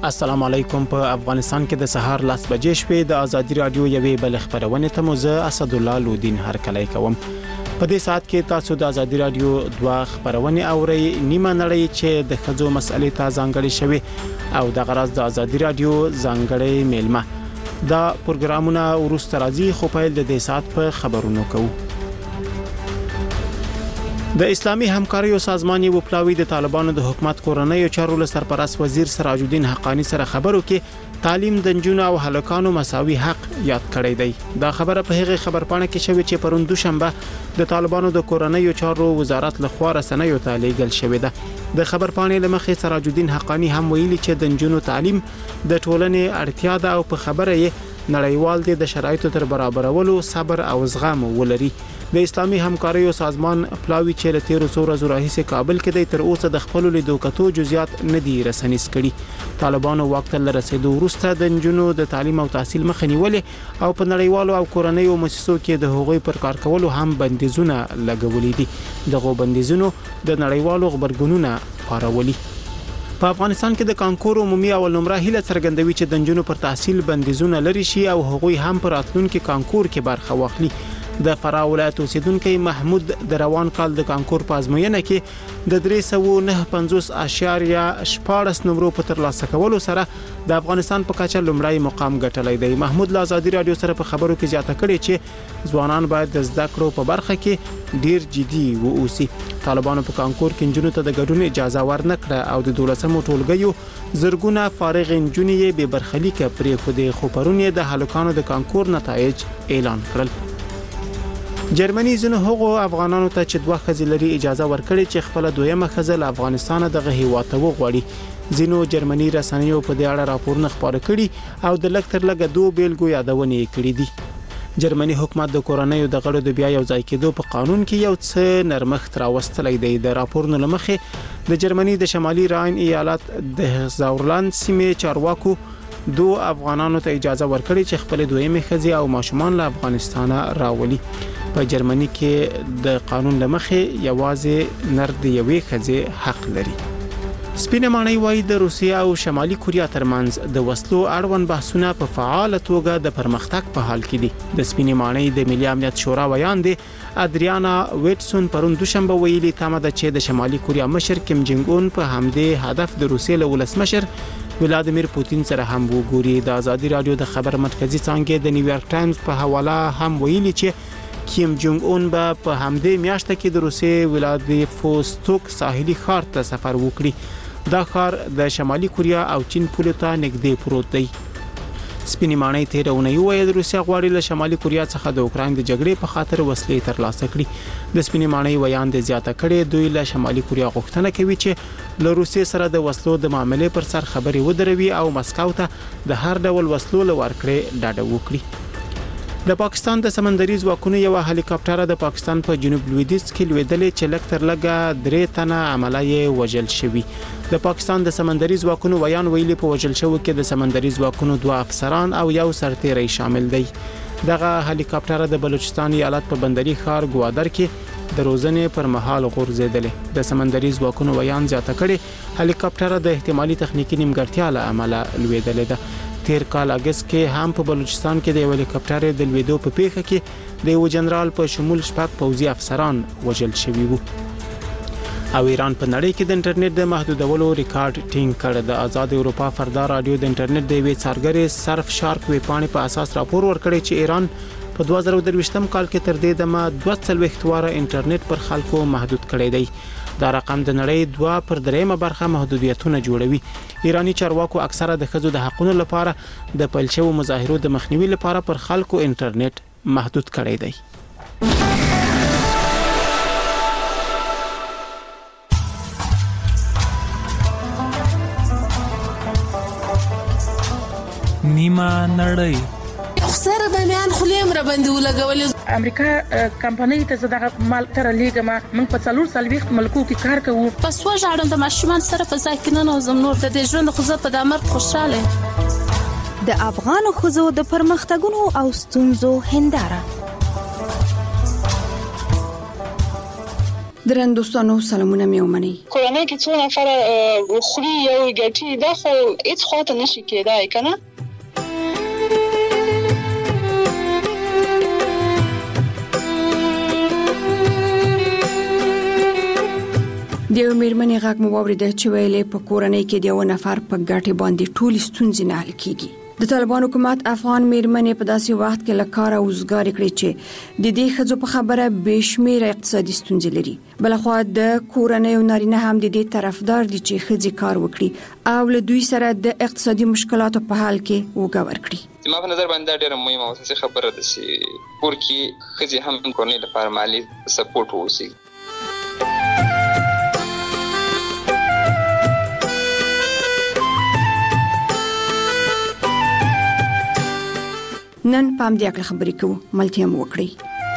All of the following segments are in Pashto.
السلام علیکم. په افغانستان کې د سهار 10 بجې شوې د ازادي رادیو یوې بل خبرونه ته موزه اسد الله لودین هر کله کوم. په دې ساعت کې تاسو د ازادي رادیو دوه خبرونه اورئ. نیمه نړۍ چې د خځو مسلې ته ځانګړې شوی او د غرض د ازادي رادیو ځانګړې میلمه دا پروګرامونه ورسته راځي، خو په دې ساعت په خبرونو کوو. د اسلامي همکاریو سازمان یو پلاوی د طالبانو د حکومت کورنۍ چارو له سرپرست وزیر سراج الدین حقانی سره خبرو کې تعلیم د نجونو او هلکانو مساوي حق یاد کړی دی. دا خبره په هغه خبرپاڼه کې شوې چې پرون دوشنبه د طالبانو د کورنۍ چارو وزارت له خوا رسنیو ته لیږل شوې ده. د خبرپاڼې لمخې سراج الدین حقانی هم ویلي چې د نجونو تعلیم د ټولنې اړتیا ده او په خبره یې نړیوال د شرایطو تر برابرولو صبر او زغم ولري. د اسلامي همکاریو سازمان پلاوی چې له 13 ورځې راهیسې کابل کې د تر اوسه د خپل لیدو کتو جزئیات نه دي رسنیز کړي. طالبانو وخت له رسیدو وروسته د نجونو د تعلیم او تحصیل مخه نیولې او په نړیوالو او کورنیو مؤسسو کې د هغوی پر کار کولو هم بندیزونه لګولې دي. دغه بندیزونو د نړیوالو خبرګونونو پارولي. په افغانستان کې د کانکور عمومي اول نمره هیله څرګندوي چې د نجونو پر تحصیل بندیزونه لري شي او هغوی هم پر راتلونکي کانکور کې برخه واخلي. د فراه ولایت اوسیدونکو محمود د روان کال د کانکور په ازموینه کې د 309.14 نمرو په ترلاسه کولو سره د افغانستان په کچه لومړی مقام ګټلی دی. محمود له ازادي رادیو سره په خبرو کې زیاته کړې چې ځوانان باید د زده کړو په برخه کې ډیر جدي واوسي. طالبانو په کانکور کې نجونو ته د ګډون اجازه ورنکړه او د 12مو ټولګیو زرګونه فارغ نجونې به برخلیک پرې خو د خبرونه د هلکانو د کانکور نتایج اعلان کړل. جرمني زنه هغو افغانانو ته چې دوه خزي لري اجازه ورکړي چې خپل دویمه خزه له افغانستان دغه هیواد ته وغوړي. زینو جرمني رسنیو په دې اړه راپورونه خبره کړي او د لکتر لګه دوه بیلګو یادونه کړې دي. جرمني حکومت د کورنیو د غړو د بیا یو ځای کېدو په قانون کې یو څه نرمښت راوستلی دی. د راپورونو لمخې د جرمني د شمالي راین ایالت د زاورلاند سیمې چارواکو دو افغانانو ته اجازه ورکړي چې خپل دویمه خزي او ماشومان له افغانستان راولي. په جرمني کې د قانون لمخې یوازې نرد یوې خزي حق لري. سپینه ماڼۍ وايي د روسیې او شمالي کوریا ترمنځ د وسلو اړوند بحثونه په فعال توګه د پرمختګ په حال کې دي. د سپینه ماڼۍ د ملي امنیت شورا ویان دي ادریانا ویټسون پرون دوشنبه ویلي تمه ده چې د شمالي کوریا مشر کیم جونګ اون په همدې هدف د روسیې له ولسمشر ولادیمیر پوتین سره هم وګوري. د ازادي رادیو د خبر مرکزی څانګې د نیویارک ټایمز په حواله هم ویلي چې کیم جونګ اون په همدې میاشت کې د روسیې ولادیفوستوک ساحلي ښار ته سفر وکړي. دا ښار د شمالي کوریا او چین پولو ته نږدې پروت دی. سپینې ماڼۍ تیرونه ویل روسیا غواړي له شمالي کوریا څخه د اوکراین د جګړې په خاطر وسلې ترلاسه کړي. د سپینې ماڼۍ ویان د زیاته کړي دوی له شمالي کوریا غوښتنه کوي چې له روسیې سره د وسلو د معاملې پر سر خبرې ودروي او مسکو ته د هر ډول وسلو لورکړې ډاډه وکړي. د پاکستان د سمندري ځواکونو یو هلیکاپټر د پاکستان په جنوب لویدیځ کې لویدلې چې لکتر لګه 3 تنه عملیه وژل شوی. د پاکستان د سمندري ځواکونو ویان ویلي په وژل شوو کې د سمندري ځواکونو 2 افسران او یو سرتیری شامل دی. دغه هلیکاپټر د بلوچستان ایالت په بندري ښار ګوادر کې د روزنې پر مهال غورځیدل. د سمندري ځواکونو ویان زیاته کړي هلیکاپټر د احتمالي تخنیکی نیمګړتیا له امله لویدل ده. تیر کال اگست کې هم په بلوچستان کې د هلیکاپټر د لویدو په پیښه کې د یو جنرال په شمول شپږ پوځي افسران وژل شوي وو. او ایران په نړۍ کې د انټرنیټ د محدودولو ریکارډ ټینګ کړ. د آزاد اروپا فردا رادیو د انټرنیټ د وی څارګرې سرف شارک وی پاڼې په اساس راپور ورکړی چې ایران په 2023م کال کې تر دې دمه 240 واره انټرنیټ پر خلکو محدود کړی دی. دا رقم د نړۍ 2/3 برخه محدودیتونه جوړوي. ایرانی چارواکو اکثره د ښځو د حقوقو لپاره د پلشو مظاهرو د مخنیوي لپاره پر خلکو انټرنیټ محدود کړی دی. نیمه نړۍ سره د میان خلیم را باندې ولګولې. امریکا کمپنۍ ته زداغه مال تر لیګه من په 440 ملکو کې کار کوو. پس وژاړم د ماشومان سره په ځای کې نه نوزم نور د دې ژوند خو زه په د مرګ خوشاله. د افغان ښځو د پرمختګونو او ستونزو هنداره. درن دوستانو سلامونه مې ومني. کورنۍ کې څو نفر خوري یو ګټي دا خو هیڅ خواته نشي کېدای کنه. د یو میرمنې غږ مو واورېده چې ویلې په کورنۍ کې د یو نفر په ګټې باندې ټولې ستونزې نه حل کېږي. د طالبان حکومت افغان میرمنې په داسې وخت کې له کاره وزګارې کړې چې د دې ښځو په خبره بېشمېره اقتصادي ستونزې لري. بلخوا د کورنۍ او نارینه هم د دې طرفدار دي چې ښځې کار وکړي او له دوی سره د اقتصادي مشکلاتو په حل کې وګا ورکړي. زما په نظر باندې ډېره مهمه او اساسي خبره ده چې کور کې ښځې هم کورنۍ لپاره مالي سپورټ ووسي. نن پام دې اکل خبرې کوو ملتیا مو وکړي.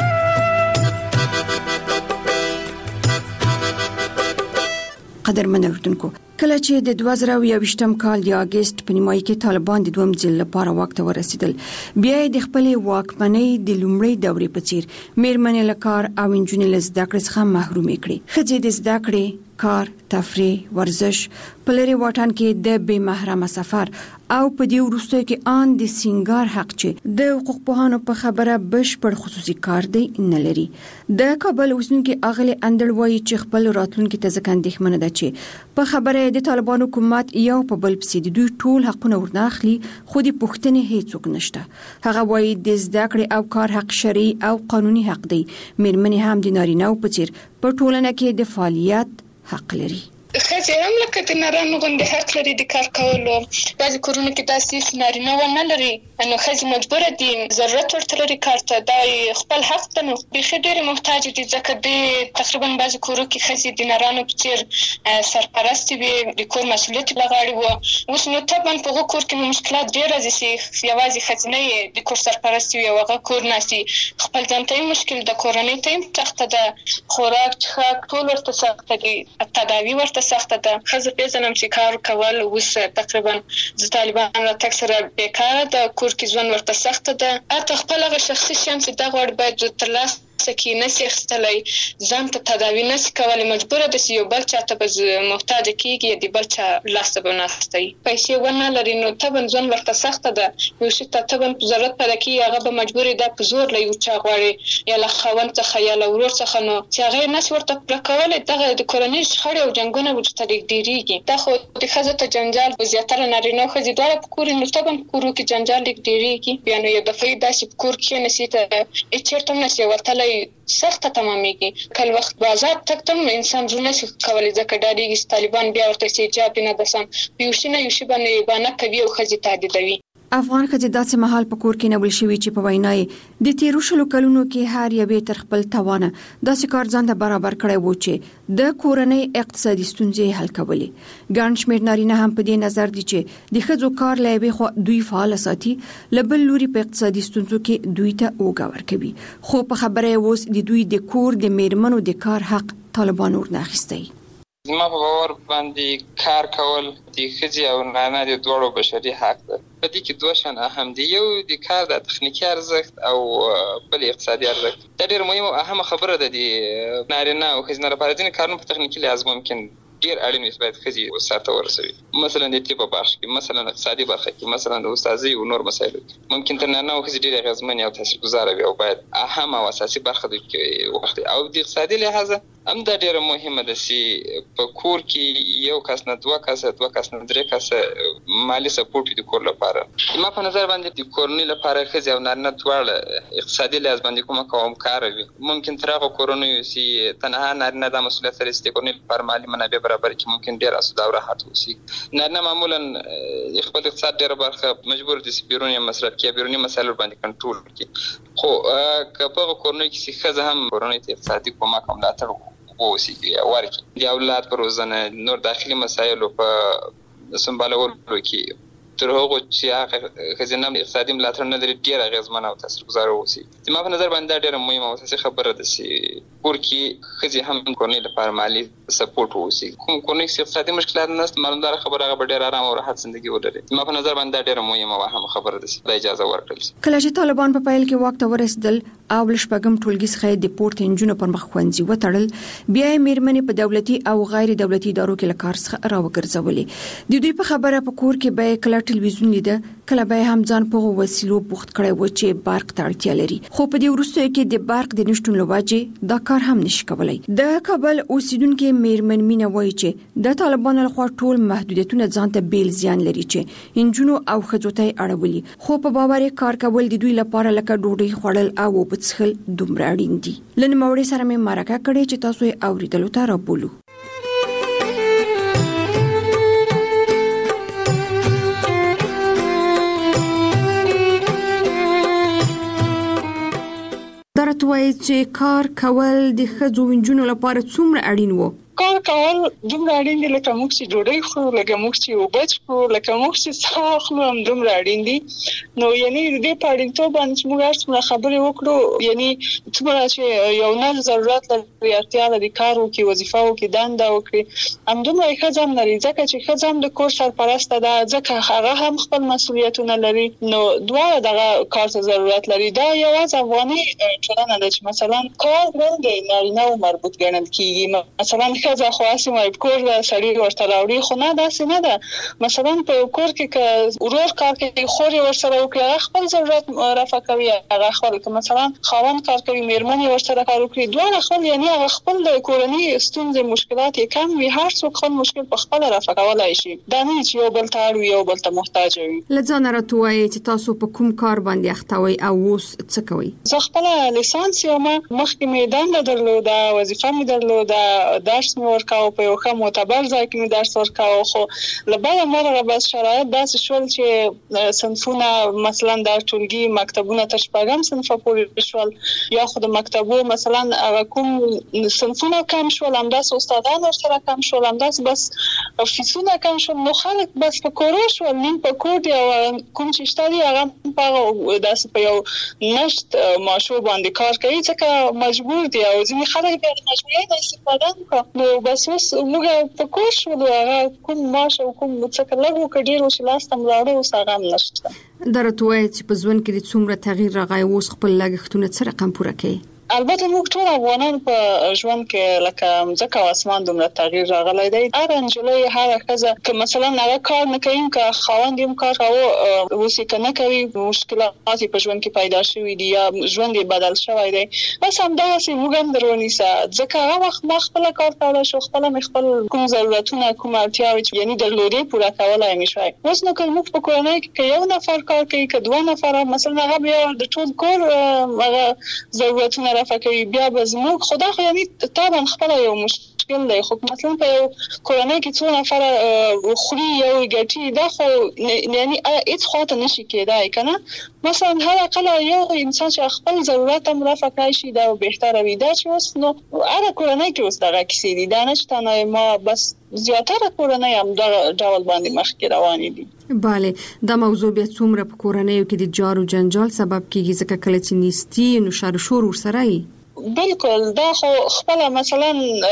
قدرمن اوردونکو کله چې د 2021م کال د اگست په نیمایي کې طالبان د دویم ځل لپاره واک ته ورسېدل بیا د خپل واکمنۍ د لومړۍ دورې په څیر میرمنې له کار او انجونې له زده کړې څخه محرومې کړې. ښځې د زده کړې، کار، تفریح، ورزش، په لرې واټن کې د بې محرمه سفر او په دې وروستیو کې ان د سینګار حق چې د حقوق پوهانو په خبره بشپړ خصوصي کار دی نه لري. د کابل اوسیدونکي اغلې اندړ وایي چې خپل راتلونکي ته ځکه اندېښمنه ده چې په خبره د طالبان حکومت یو په بل پسې د دوی ټول حقونه ورناخلي خو د پوښتنې هیڅوک نشته. هغه وایي د زده کړې او کار حق شرعي او قانوني حق دی. میرمنې هم د نارینه‌و په څیر په ټولنه کې د فعالیت حق لري. ښځې هم لکه د نارینه غوندې حق لري د کار کولو. بعضې کورونو کې داسې نارینه ونه لري نو ښځې مجبوره دي ضرورت ورته لري کار ته. دا خپل حق ده. نو بیخي ډېرې محتاجې دي ځکه د تقریبا بعضې کورو کې ښځې د نارانو په څېر سرپرستې وي، د کور مسؤلیت یې له غاړې وه. اوس نو طبعا په هغو کور کې نو مشکلات ډېر راځي چې یوازې ښځینه یې د کور سرپرستې وي او هغه کور ناستي. خپل ځان ته یې مشکل ده، کورنۍ ته یې سخته ده، خوراک څښاک ټول ورته سخته دي، تداوي ورته سخته ده. ښځه پېژنم چې کار کول اوس تقریبا د طالبان له تګ سره بیکاره ده، کور کې ژوند ورته سخته ده. حتی خپل هغه شخصي شیان چې دغه وړ باید ترلاسه کې نشي اخیستلی، ځان ته تداوي نشي کولی، مجبوره ده چې یو بل چا ته به محتاجه کېږي، د بل چا لاس ته به ناسته وي. پیسې ونه لري نو طبعا ژوند ورته سخته ده. یو شي ته طبعا ضرورت پیدا کېږي هغه به مجبور ده په زور له یو چا غواړي یا له خاوند څخه یا له ورور څخه، نو چې هغه یې نشي ورته پوره کولی. دغه د کورنۍ شخړې او جنګونه ورته ډېرېږي. دا خو د ښځو ته جنجال زیاتره نارینه او ښځې دواړه په کور نو طبعا په کورو کې جنجال ډېرېږي. بیا نو یو دفعه داسې په کور کښېنسي ته هېڅ چېرته هم نشي وتلی، سخته تمامېږي. کله وخت بازار تګ ته هم انسان زړه نشي کولی ځکه ډارېږي چې طالبان بیا ورته چې حجاب دې نه ده سم، یو شي نه یو شي باندې بانه کوي او ښځې تهدیدوي. افغان ښځې داسې مهال په کور کې نبل شوي چې په وینا یې د تیرو 20 کلونو کې هر یوې تر خپل توانه داسې کار ځان ته برابر کړی و چې د کورنۍ اقتصادي ستونزې حل کولې. ګڼ شمېر نارینه هم په دې نظر دي چې د ښځو کار له یوې خوا دوی فعاله ساتي، له بل لوري په اقتصادي ستونزو کې دوی ته اوږه ورکوي. خو په خبره یې اوس د دوی د کور د میرمنو د کار حق طالبان ورناخیستی. زما په باور باندې کار کول د ښځې او نارینه د دواړو بشري حق ده. په دې کې دوه شیان اهم دي، یو د کار د تخنیکي ارزښت او بل اقتصادي ارزښت. دا ډېر مهمه او اهمه خبره ده د نارینه او ښځینه لپاره. ځینې کارونه په تخنیکي لحاظ ممکن ډېر اړین وي باید ښځې سرته ورسوي، مثلا د طب په برخه کې، مثلا اقتصادي برخه کې، مثلا د استاذۍ او نور مسایلو کې ممکن تر نارینه او ښځې ډېرې اغېزمنې او تاثیرګذاره وي او باید اهمه او اساسي برخه دوی کې وخت. او د اقتصادي لحاظه هم دا ډېره مهمه ده چې په کور کې یو کس نه دوه کسه، دوه کس نه درې کسه مالي سپورټ وي د کور لپاره. زما په نظر باندې د کورنۍ لپاره ښځې او نارینه دواړه اقتصادي لحاظ باندې کومک او همکاره وي. ممکن تر هغه کورنیو چې تنها نارینه دا مسؤلیت لري چې د کورنۍ لپاره مالي منابع برابر کړي ممکن ډېر اسوده او راحت اوسي. نارینه معمولا خپل اقتصاد ډېره برخه مجبور دي چې بیروني مصرف کړي، بیروني مسایل باندې کنټرول کړي. خو که په هغه کورنۍ کې چې ښځه هم کورنۍ ته اقتصادي کومک او ملاتړ ووسي ورکړي، د اولاد په روزنه، نور داخلي مسایلو په سمبالولو کې، تر هغو چې هغه ښځینه اقتصادي ملاتړ نه لري ډېر اغېزمنه او تاثیرګذاره واوسي. زما په نظر باندې دا ډېره مهمه او اساسي خبره ده چې کور کې ښځې هم کورنۍ لپاره مالي سپورټ واوسي. کوم کورنۍ کې اقتصادي مشکلات نشته، معلومداره خبره هغه به ډېر ارام او راحت زندګي ولري. زما په نظر باندې دا ډېره مهمه او اهمه خبره ده چې دا اجازه ورکړل شي. کله چې طالبان په پیل کې واک ته ورسېدل او لشپګم ټولګي څخه د پورته انجونو پر مخ خوندزي وتړل، بیا میرمنې په دولتي او غیر دولتي ادارو کې لکار څخه راوګرځولې. د دوی په خبره په کور کې به کله ټلویزیون لیده، کله به هم ځان په وسیلو بوخت کړی و چې برق ته اړتیا لري، خو په دې وروستیو کې د برق د نشټون لوجې دا کار هم نشي کولای. د کابل اوسیدونکو میرمن مینا وایي چې د طالبانو لخوا ټول محدودیتونه ځان ته بیل زیان لري چې انجونو او ښځو ته اړولي، خو په باور کار کول د دوی لپاره لکه ډوډۍ خوړل او اوبه څښل دومره اړین دي. لن موړې سره مې مرکه کړې چې تاسو یې اوریدلو ته رابولو. درته وایي چې کار کول د ښځو او نجونو لپاره څومره اړین وو. کار کول دومره اړین دي لکه موږ چې ډوډۍ خورو، لکه موږ چې اوبه څښو، لکه موږ چې ساه اخلو، هم دومره اړین دي. نو یعنی د دې په اړینتوب باندې چې موږ هر خبرې وکړو، یعنی څومره چې یو نه ضرورت لري، اړتیا لري کار وکړي، وظیفه وکړي، دنده وکړي، همدومره ښځه هم لري، ځکه چې ښځه هم د کور سرپرسته ده، ځکه هغه هم خپل مسؤلیتونه لري. نو دواړه دغه کار ته ضرورت لري. دا یوازې افغاني ټولنه ده چې مثلا کار ولې نارینه او مربوط ګڼل کیږي. مثلا ښځه خو اسې مې کور د سړي ورته راوړي، خو نه داسې نه ده. مثلا په کور کې که ورور کار کوي، خور یې ورسره وکړي، هغه خپل ضرورت رفع کوي، هغه خپل که مثلا خاوند کار کوي، میرمن یې ورسره کار وکړي، دواړه خپل یعنی هغه خپل د کورنۍ ستونزې مشکلات یې کم وي، هر څوک خپل مشکل په خپل رفع کولای شي. دا نه چې یو بل ته اړ وي، یو بل ته محتاج وي. لځان راته وایي چې تاسو په کوم کار باندې اخته وئ او اوس څه کوئ؟ زه خپل لیسانس یم، مخکې مې دنده درلوده، وظیفه مې درلوده، درس مې ورکاوه، په یو ښه معتبر ځای کې مې درس ورکاوه. خو له بله مرغه بس شرایط داسې شول چې صنفونه مثلا د ټولګي مکتبونه تر شپږم صنفه پورې شول، یا خو د مکتبو مثلا هغه کوم صنفونه کم شول، همداسې استادان ورسره کم شول، همداسې بس فیسونه کم شول. نو خلک بس په کورو شول، نیم په کور دي، او کوم چې شته دي هغه په داسې په یو نشت ماشو باندې کار کوي، ځکه مجبور دي، او ځینې خلک بیا د مجبورۍ نه استفاده کوي. نو بس اوس موږ په کور شولو، هغه کوم ماش او کوم څه لږ وکړو چې لاس ته ملاړو، اوس هغه هم نشته. درته وایي چې په ژوند کې د څومره تغییر راغی، اوس خپل لګښتونه څه رقم پوره کوي؟ البته موږ ټول افغانان په ژوند کې لکه ځکه او اسمان دومره تغییر راغلی دی. هر انجلۍ، هر ښځه که مثلا هغه کار نه کوي، که خاوند یې کار کوي، اوس یې که نه کوي، مشکلات په ژوند کې پیدا شوي دي یا ژوند یې بدل شوی دی، بس همداسې موږ هم درونیسه، ځکه هغه وخت ما خپله کار کولی شو، خپله مې خپل کوم ضرورتونه، کوم اړتیاوې چې یعنی درلودې پوره کولی مې شوی. اوس نو که موږ په کورنۍ کې که یو نفر کار کوي، که دوه نفره، مثلا هغه بیا د ټول کور هغه ضرورتونه رفع کوي، بیا به زموږ خدا خو یعنی طبعا خپل یو مشکل دی. خو مثلا په یو کورنۍ کې څو نفر خوري یو ګټي، دا خو یعنی هیڅ خواته نشي کېدای کنه. مثلا هر اقل یو انسان چې خپل ضرورت هم رفع کړي شي، دا بهتره وي. دا چې اوس نو هر کورنۍ کې اوس دغه کیسې دي، دا نشته نه ما بس زیاتره کورنۍ هم دا ډول باندې مخکې روانې دي. بله، دا موضوع بیا څومره په کورنیو کې د جار او جنجال سبب کیږي، ځکه کله چې نیستی نو شر شور ورسره وي. بالکل، دا خو خپل مثلا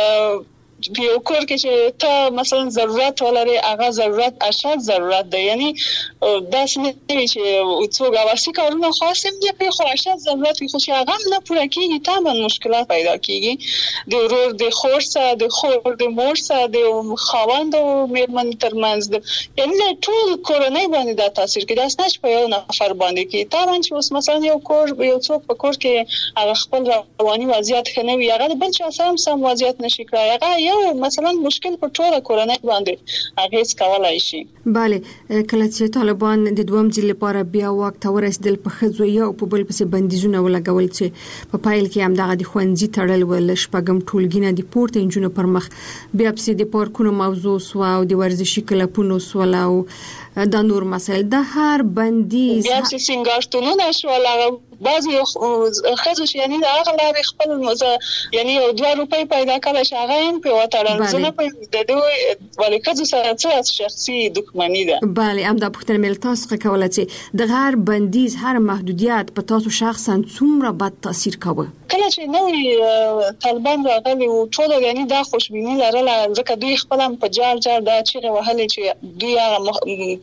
یو کور کې چې ته مثلا ضرورت ولري، هغه ضرورت اشد ضرورت دی، یعنی داسې نه وي چې څوک اواسي کارونه خاصم دي کوي، خو اشد ضرورت وي، خو چې هغه نه پوره کېږي طبعا مشکلات پیدا کېږي، د ورور د خور سره، د خور د مور سره، د خاوند او میرمن ترمنځ، یعنی ټول کورنۍ باندې دا تاثیر کوي. داسې نه چې په یو نفر باندې کوي. طبعا چې اوس مثلا یو څوک په کور کې هغه خپل رواني وضعیت ښه نه وي، هغه د بل چا سره سم وضعیت نشي کړای، هغه یو مثلا مشکل په ټوله کورنۍ باندې اغیز کولای شي. بله، کله چې طالبان د دویم ځل لپاره بیا واک ته ورسېدل، په ښځو یو په بل پسې بندیزونه ولګول چې په پایل کې هم دغه د ښوونځي تړل ول، شپږم ټولګي نه د پورته انجونو پر مخ، بیا پسې د پارکونو موضوع سوه او د ورزشي کلبونو سوله او دا نور مسایل، د هر بندیز بیا چې سینګارتونونه شول، هغه بعضی ښځو چې یعنی هغه لارې خپل یعنی 2 روپۍ پیدا کړل چې هغه هم په وټړل، زه نه پوهېږم د دوی ولې ښځو سره څه شخصي دښمني ده. بله، همدا پوښتنه مې له تاسو څخه کوله چې د هر بندیز، هر محدودیت په تاسو شخصا څومره بد تاثیر کوي؟ کله چې نوې طالبان راغلي وو، ټول یعنی دا خوشبیني لرله، ځکه دوی خپل هم په جار دا چیغې وهلې چې دوی هغه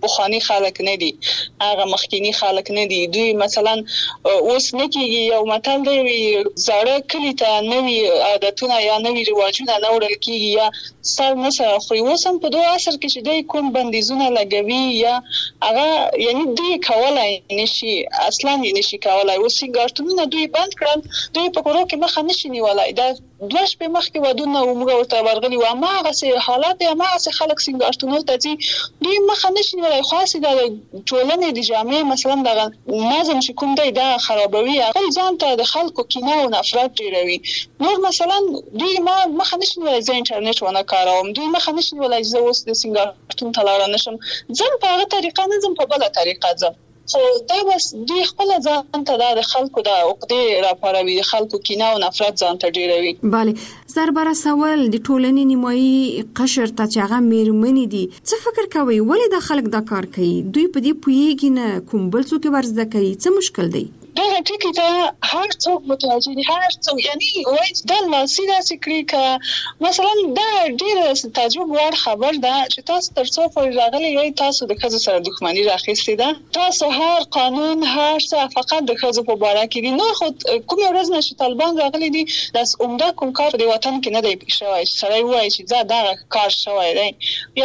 پخوانی خلک نه دي، هغه مخکینی خلک نه دي. دوی مثلا اوس نه کېږي، یو متل دی زاړه کلي ته نوي عادتونه یا نوي رواجونه نه وړل کېږي یا سر نه سره خوري. اوس هم په دغه عصر کې چې دوی کوم بندیزونه لګوي یا هغه یعنی دوی کولای نشي، اصلا یې نشي کولای. اوس سینګارتونونه دوی بند کړل، دوی په کورو کې مخه نشي نیولای. دا 2 شپې مخکې ودونه موږ ورته ورغلي و، ما هغه حالات ما هغه خلک سینګارتونو ته ځي، دوی مخه نشي نیولای. خاصه د ټولنې د جامع مثلا د نظم چې کوم دی دا خرابوي، خپل ځان ته د خلکو کینه او نفرت ډیروي. نور مثلا دوی ما مخه نشي نیولای زه انټرنیټ ونه کاروم، دوی مخه نشي نیولای زه اوس د سینګارتون ته لاړ نشم، ځم په هغه طریقه نه ځم په بله طریقه ځم. خو دا بس دوی خپل ځان ته د خلکو د عقدې راپاروي، د خلکو کینه او نفرت ځان ته ډیروي. بله، زربره سوال د ټولنې نیمایي قشر ته چې هغه میرمنې دي، څه فکر کوي ولې د خلک دا کار کوي؟ دوی په دې پوهیږي نه کوم بل څوک ورزده کوي؟ څه مشکل دی؟ دا ټکی ته هر څوک متوجه دي، هر څوک یعنی وایي دا لاسي داسې کړي که مثلا دا ډېره تعجب وړ خبر ده چې تاسو تر څو پورې راغلي یې تاسو د ښځو سره دښمني راخیستې ده. تاسو هر قانون هر څه فقط د ښځو په باره کې دي. نو خو کومه ورځ نه چې طالبان راغلي دي داس عمده کوم کار په وطن کې نه دی شوی چې سړی وایي چې دا کار شوی دی.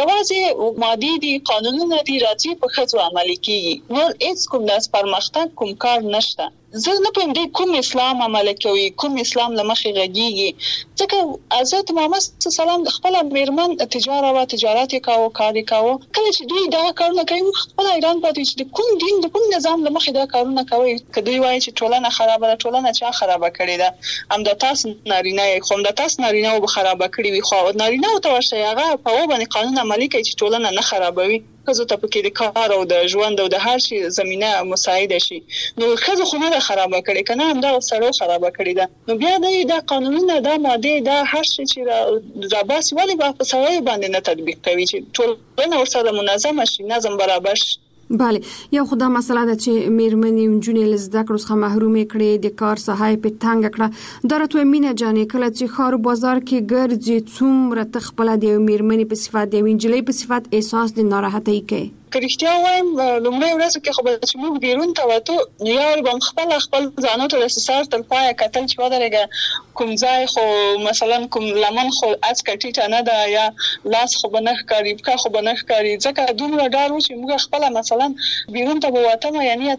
یوازې مادي دي، قانونونه دي راځي په ښځو عملي کېږي، نور هېڅ کوم داس پرمختګ کوم کار نشته. زه نه پوهیم دی کوم اسلام عمل کوي، کوم اسلام له مخې غږیږي. ځکه حضرت محمد صلی الله علیه وسلم د خپل میرمن تجارت یې کاوه، کار یې کاوه. کله چې دوی دا کارونه کوي خپل ایران پاتې چې د کوم دین د کوم نظام له مخې دا کارونه کوي. که دوی وایي چې ټولنه خرابه ده، ټولنه چا خرابه کړې ده؟ همدا تاسو نارینه یې، خو همدا تاسو نارینه به خرابه کړي وي، خو نارینه ته ورشئ هغه په باندې قانون عملي کوي چې ټولنه نه خرابوي. ښځو ته پکې د کار او د ژوند او د هر شي زمینه مساعده شي. نو ښځو خو نه خرابه کړي، کنه همدا سړو خرابه کړي ده. نو بیا دا قانونونه دا ماده دا هر شي چې را باسي ولې په سړیو باندې نه تطبیق کوي چې ټولنه ورسره منظم شي، نظم برابر شي. بله، یو خدا مسله ده چې میرمنې نجونې له زده کړو څخه محرومې کړې، د کار ساحه یې په تنګه کړه. دا راته مینه جانې کله چې ښار و بازار کې ګرځې څومره ته خپله د یوې میرمنې په صفت، د یوې نجلۍ په صفت احساس د ناراحتۍ کوي؟ که رښتیا وایم لومړۍ ورځ کې خو به چې موږ بیرون ته وتو نو یو به خپل ځانو ته د سر تر پایه کتل چې ودرېږه کوم ځای خو مثلا کوم لمن خو اڅکه ټیټه نه ده یا لاس خو به نه ښکاري، پښه خو به نه ښکاري. ځکه دومره ډار و چې موږ خپله مثلا بیرون ته به وتم یعنې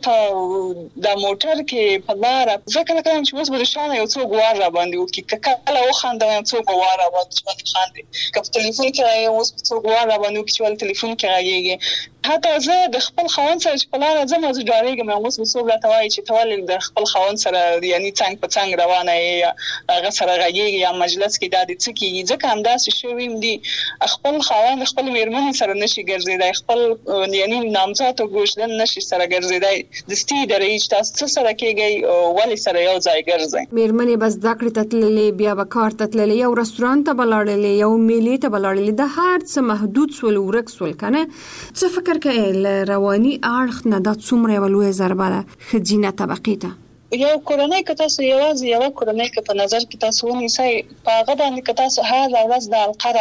ته د موټر کې په لاره زه کله کله چې اوس به د شانه یو څوک وار راباندې وکړي، که کله وخاندم یو څوک به وار راباندې خاندي، که په تلیفون کې اوس څوک وار راباندې وکړي چې ولې تلیفون کې غږېږي. حتی زه د خپل خاوند سره چې په لاره ځم زه ډارېږم، اوس به څوک راته وایي چې ته ولې د خپل خاوند سره یعنې څنګ په څنګ روانه یې یا هغه سره غږېږي یا مجلس کې دا دې څه کېږي. ځکه همداسې شوي هم دي، خپل خاوند خپل میرمنې سره نشي ګرځېدی، خپل یعنې نامزاد او ګوشدن نشي سره ګرځېدی. دستي درې چې تاسو څه سره کېږئ ولې سره یو ځای ګرځئ. میرمنې به زده کړې ته تللې، بیا به کار ته تللې، یو رستورانت ته به لاړلې، یو میلې ته به لاړلې، د هر څه محدود سول، ورک سول. که نه څه فکر کوې له رواني اړخ نه دا څومره یوه لویه ضربه ده ښځینه طبقې ته؟ یو کورنۍ که تاسو یوازې یوه کورنۍ که په نظر کې تاسو ونیسئ، په هغه باندې که تاسو هره ورځ د حلقه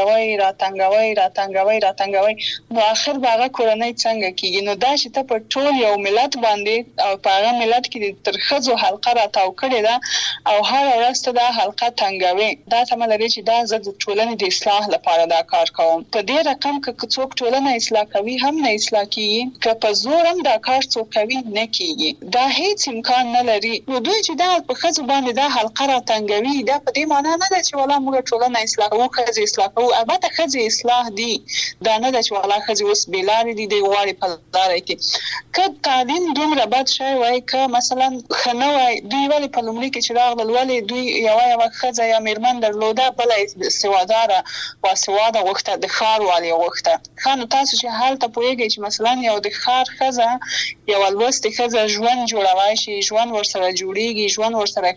راتنګوئ نو آخر به هغه کورنۍ څنګه کېږي؟ نو دا چې ته په ټول یو ملت باندې او په هغه ملت کې تر ښځو حلقه راتاو کړې ده او هره ورځ ته دا حلقه تنګوې، دا تمه لري چې دا زه د ټولنې د اصلاح لپاره دا کار کوم. په دې رقم که څوک ټولنه اصلاح کوي هم نه اصلاح کېږي، که په زور هم دا کار څوک کوي نه کېږي. دا هیڅ امکان نه لري. نو دوی چې دا په ښځو باندې دا حلقه راتنګوي دا په دې معنا نه ده چې والله موږ ټولنه اصلاح کوو، ښځې اصلاح کوو. البته ښځې اصلاح دي، دا نه ده چې والله ښځې اوس بې لارې دي، دوی غواړي په لاره کې. که تعلیم دومره بد شوی وای، که مثلا ښه نه وای، دوی ولې په لومړي کې چې راغلل ولې دوی یوه ښځه یا میرمن درلوده، بله سواداره باسواده غوښته، د ښار والي غوښته. ښه نو تاسو چې هلته پوهېږئ چې مثلا یو د ښار ښځه یوه لوستې ښځه ژوند جوړولی شي، ژوند ژوند ورسره جوړیږي، ژوند ورسره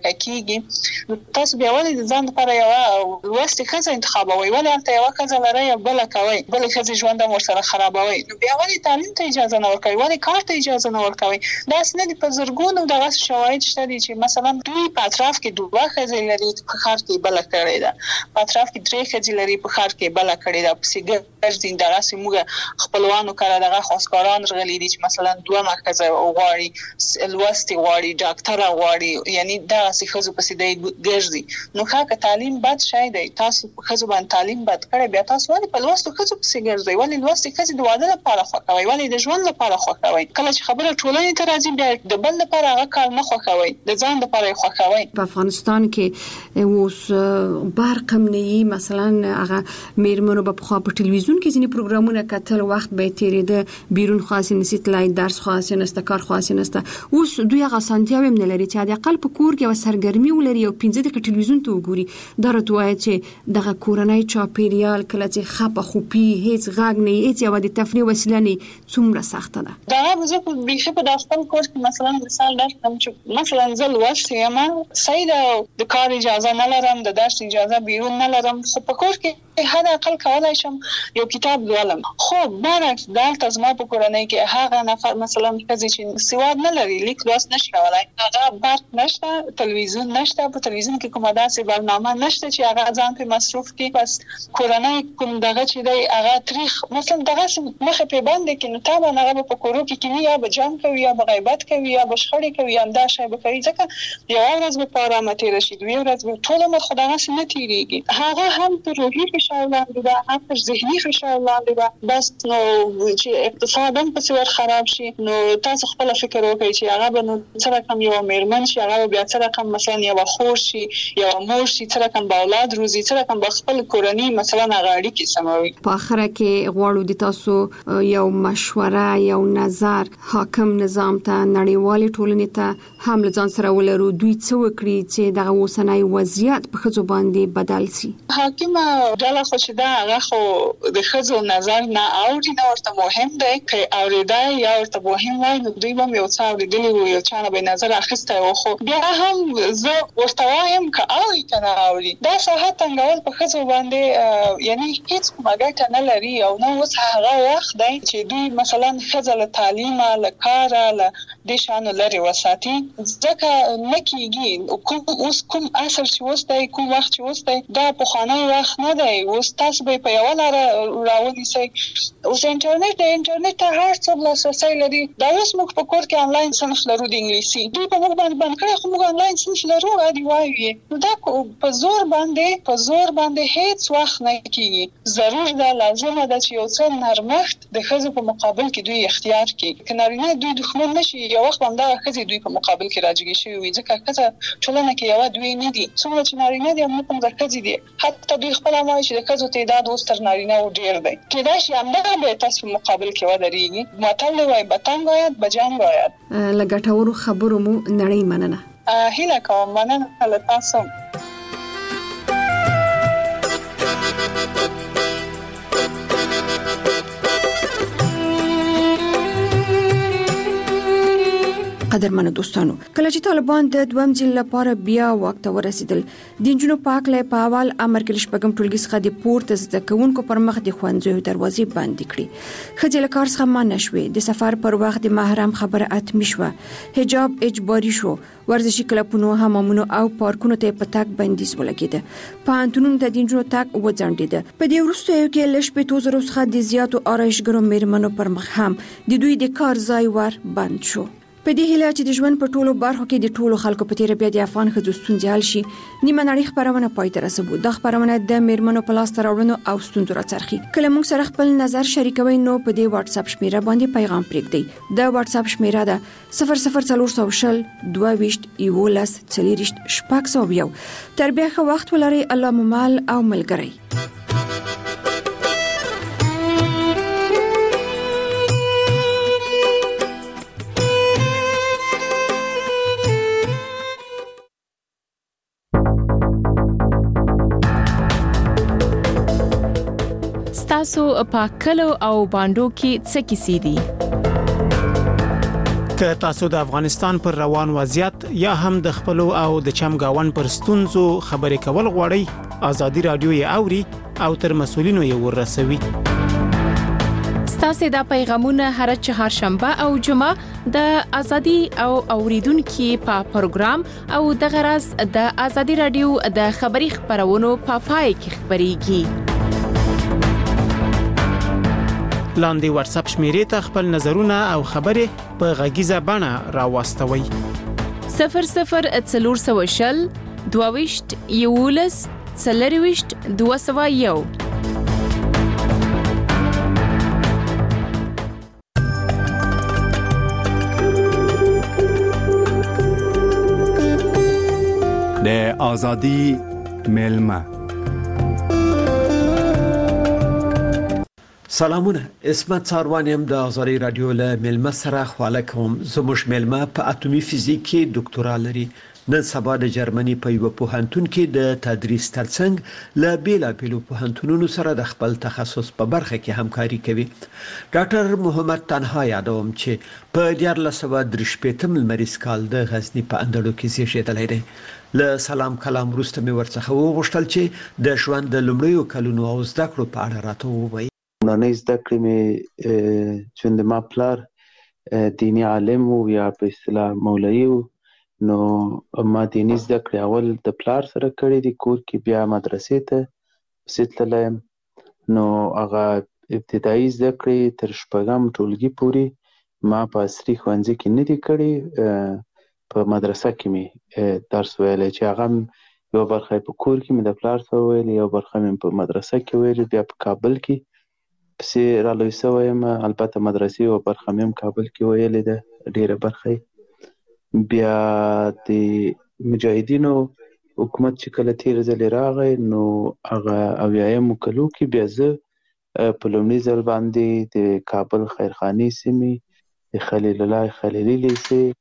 کېږي. تاسو بیا ولې د ځان لپاره یو لوستي ښځه انتخابوي؟ ولې هلته یو ښځه لرئ بل کوي، بل ښځه ژوند ورسره خرابوي؟ نو بیا ولې تعلیم ته اجازه نه ورکوي؟ ولې کار ته اجازه نه ورکوي؟ دا څه نه دي. په زرګونو دغه شواهد شته دي چې مثلا دوی په اطراف کې 2 ښځې لري، په ښار کې بل کړي ده، په اطراف کې 3 ښځې لري، په ښار کې بل کړي ده. په سیګر دغه سیمه خپلوانو کړه دغه خاصکاران غلي دي چې مثلا 2 ښځې غواړي، لوستي غواړي، ډاکټر غواړي، یعنی دا څه په سیده ګرځي. نو ښه تعلیم بد شي دی، تاسو په ښځو باندې تعلیم بد کړی، بیا تاسو ولې په لوستو ښځو پسې ګرځئ؟ ولې لوستي ښځې د واده لپاره خوښوي؟ ولې د ژوند لپاره خوښوي؟ کله چې خبره ټولنې ته راځي بیا د بل لپاره هغه کار نه خوښوي، د ځان لپاره یې خوښوي. په افغانستان کې اوس برق هم نه وي، مثلا هغه میرمنو په خوا په ټلویزیون کې ځینې پروګرامونه کتل، وخت به تیرېده، بیرون خاص نسیت لای درس خاص نسته، کار خاص نسته. اوس دوی هغه سانتیاو هم نه لري چې د اقل په کور کې یو سرګرمي ولري او 15 دقیقې ټلویزیون ته وګوري. دا راته وایي چې دغه کورنۍ چاپیریال کله چې خپه خوپی هیڅ غږ نه، هیڅ یو د تفریح وسیله نه، څومره سخته ده. دا زه په بیخي په خپل کور کې مثلا مثال درکړم چې مثلا زه لوست یم، صحیح د کار اجازه نه لرم، د درس اجازه بیرون نه لرم، خو په کور کې حد اقل کولای شم یو کتاب لولم. خو برعکس دلته زما په کورنۍ کې هغه نفر مثلا ښځې چې سواد نه لري، لیک لوست نشي کولای، هغه برق نشته، تلویزیون نشته، په تلویزیون کې کومه داسې برنامه نشته چې هغه ځان په مصروف کې. بس کورنۍ کوم دغه چې دی هغه تاریخ مثلا دغه مخه په باندې کې نو تابع هغه په کورو کې یا به جام کوي، یا به غیبت کوي، یا به شخړې کوي، یا دا شی به کوي. ځکه یو ورځ به په آرامه تېره شي، دوی ورځ به ټول عمر خو دغسې نه تېرېږي. هغه هم په روحي فشار لاندې ده، هم په ذهني فشار لاندې ده. بس نو چې اقتصاد هم پسې ور خراب شي، نو تاسو خپل فکر وکړئ چې هغه به نو څه رقم یو میرمن شي، هغه بیا څه رقم مثلا یو خور شي، یو مور شي، څه رقم به اولاد روزي، څه رقم به خپل کورنۍ مثلا هغه اړیکې سموي. په آخره کې غواړو د تاسو یو مشوره، یو نظر حاکم نظام ته، نړیوالې ټولنې ته هم له ځان سره ولرو، دوی څه وکړي چې دغه اوسنی وضعیت په ښځو باندې بدل شي. حاکمه ډله خو چې دا هغه خو د ښځو نظر نه اوري، نه ورته مهم دی، که اورېدای یا ورته مهم وای نو دوی به یو څه اورېدلي وو، یو چا نه به نظر اخیستی وو. خو بیا هم زه ورته وایم که اوري که نه اوري، دا ساحه تنګول په ښځو باندې یعنی هیڅ کومه ګټه نه لري. او نو اوس هغه وخت دی چې دوی مثلا ښځه له تعلیمه، له کاره، له دې شیانو لرې وساتي. ځکه نه کېږي اوس کوم عصر چې اوس دی، کوم وخت چې اوس دی، دا پخوانی وخت نه دی. اوس تاسو به په یوه لاره راونیسئ. اوس انټرنیټ دی، انټرنیټ ته هر څوک لاسرسی لري. دا اوس موږ په کور کې انلاین صنف لرو د انګلیسي، دوی په موږ باندې بند کړی، خو موږ انلاین صنف لرو عادي وایو یې. نو دا په زور باندې هیڅ وخت نه کېږي. ضرور ده، لازمه ده چې یو څه نرمښت د ښځو په مقابل کې دوی اختیار کړي. که نارینه دوی دښمن نه شي، یو وخت همدغه ښځې دوی په مقابل کې راجګې شوي وي. ځکه ښځه ټولنه کې یوه دوی نه دي، څومره چې نارینه دي همدومره ښځې دي. حتی دوی خپله وایي چې د ښځو تعداد اوس تر نارینه ډېر دی. کېدای شي همدغه به تاسو په مقابل کې ودرېږي. متل دی وایي بتنګ باید بجنګ باید. له ګټورو خبرو مو نړۍ مننه. هیله کوم، مننه له تاسو. قدرمنو دوستانو، کله چې طالبان د دویم ځل لپاره بیا واک ته ورسېدل، د نجونو پاکله په اول امر کې شپږم ټولګي څخه د پورته زده کوونکو پر مخ د ښوونځیو دروازې بندې کړې. ښځې له کار څخه منع شوې، د سفر پر وخت د محرم خبره اتمی شوه، حجاب اجباري شو، ورزشي کلبونو، حمامونو او پارکونو ته په تګ بندیز ولګېده، پوهنتونونو ته د نجونو تګ وځنډېده. په دې وروستیو کې له 15 څخه د زیاتو آرایشګرو میرمنو پر مخ هم د دوی د کار ځای ور بند شو. په دې هیله چې د ژوند په ټولو برخو کې د ټولو خلکو په تیر بیا د افغان ښځو ستونزې حل شي، نیمه نړۍ خبرونه پای ته رسوو. دا خبرونه د میرمنو په لاس ته راوړنو او ستونزو راڅرخي. کله موږ سره خپل نظر شریکوي نو په دې واتس اپ شمیره باندې پیغام پرېږدئ. د واتس اپ شمیره ده 00400 22 11 40 601. تر بیا ښه وخت ولرئ. الله مو مل او ملګری. تاسو په کلو او باندو کې څه کیسې دي؟ که تاسو د افغانستان پر روان وضعیت یا هم د خپل او د چمګاون پر ستونزو خبرې کول غواړئ ازادي رادیو یې اوري او تر مسولینو یې ورسوي. ستاسو د پیغامونه هر چهارشنبه او جمعه د ازادي او اوریدونکو په پروګرام او د غرض د ازادي رادیو د خبري خبرونو په پای کې خبريږي. لاندې واتس اپ شمیرې ته خپل نظرونه او خبرې په غږیزه بڼه راوستوي. 0040 22 یولس 40 201. د آزادی ملمه. سلامونه، اسمت څاروانیم د آزادی رادیو له ملمه سره خواله کوم. زموږ ملمه په اتمی فزیک کې ډاکټورا لري. نن سبا د جرمني په یو پوهنتون کې د تدریس ترڅنګ له بیلابیلو پوهنتونونو سره د خپل تخصص په برخه کې همکاري کوي. ډاکټر محمد تنها یادوم چې په 1983 مریض کال د غزنی په اندړو کې زیږیدلی دی. له سلام کلام وروسته مې ورڅخه وغوښتل چې د ژوند د لومړیو کلونو او زده کړو په اړه راته ووایي. نننۍ زده کړې مې چې د ما پلار دینی عالم و یا په اصطلاح مولوي و، نو ما دینی زده کړې اول د پلار سره کړې دي کور کې، بیا مدرسې ته پسې تللی یم. نو هغه ابتدایي زده کړې تر 6م ټولګي پورې ما په عصري ښوونځي کې نه دي کړې، په مدرسه کې مې درس ویلی چې هغه یو برخه په کور کې مې د پلار سره ویلې، یو برخه مې په مدرسه کې ویلې، بیا په کابل کې پسې را لوی شوی یم. البته مدرسې یوه برخه مې هم کابل کې ویلې ده، ډېره برخه یې. بیا د مجاهدینو حکومت چې کله تېر ځلې راغی، نو هغه 80مو کلو کې بیا زه په لومړي ځل باندې د کابل خیرخانې سیمې د خلیل الله خلیلي لیسې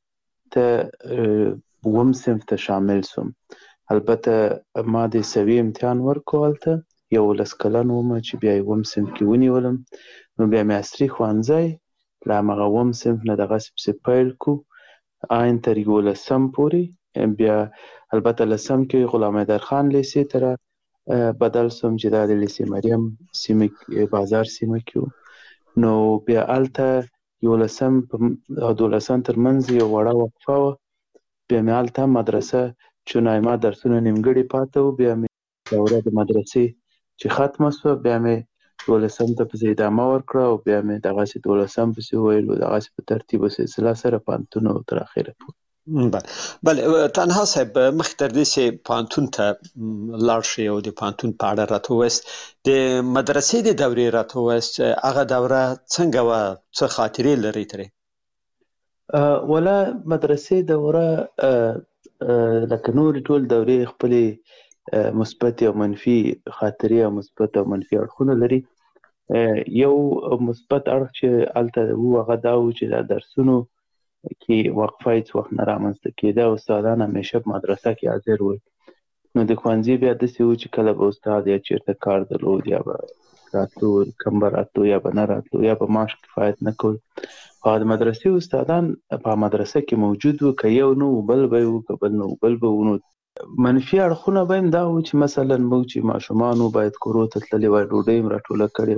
ته 9م صنف ته شامل شوم. البته ما د ثانوي امتحان ورکړو هلته، 11 کلن وم چې بیا 1م صنف کې ونیولم. نو بیا مې عصري ښوونځی له همغه 9م صنف نه دغسې پسې پیل کړو عین تر 11م پورې. بیا البته 10م کې غلام حیدرخان لیسې ته را بدل شوم چې دا د لیسې مریم سیمه بازار سیمه کې و. نو بیا هلته 11م او 12م تر منځ یو وړه وقفه وه. بیا مې هلته مدرسه چونای ما درسونه نیمګړي پاته و، بیا مې دوره د مدرسې چې ختمه شوه، بیا مې 12م ته پسې ادامه ورکړه او بیا مې دغسې 12م پسې وویلو، دغسې په ترتیب و سلسله سره پوهنتون او تر اخره پورې. بله تنها صاحب، مخکې تر دې چې پوهنتون ته لاړ شئ او د پوهنتون په اړه راته ووایاست، د مدرسې د دورې راته ووایاست، هغه دوره څنګه وه، څه خاطرې لرئ ترې؟ ولا مدرسې دوره لکه نورې ټول دورې خپلې مثبت او منفي خاطرې او مثبت او منفي اړخونه لري. یو مثبت اړخ چې هلته و هغه دا و چې دا درسونو کې وقفه هېڅ وخت نه رامنځته کېده. استادان همیشه په مدرسه کې حاضر ول. نو د ښوونځي بیا داسې و چې کله به استاد یا چېرته کار درلود یا به راتلو، کم به راتلو یا به نه راتلو یا به معاش کفایت نه کول. او د مدرسې استادان په مدرسه کې موجود و، که یو نه و بل به و، که بل نه و بل به و. نو منفي اړخونه به هم دا و چې مثلا موږ چې ماشومان وو باید کورو ته تللي وای، ډوډۍ هم راټوله کړې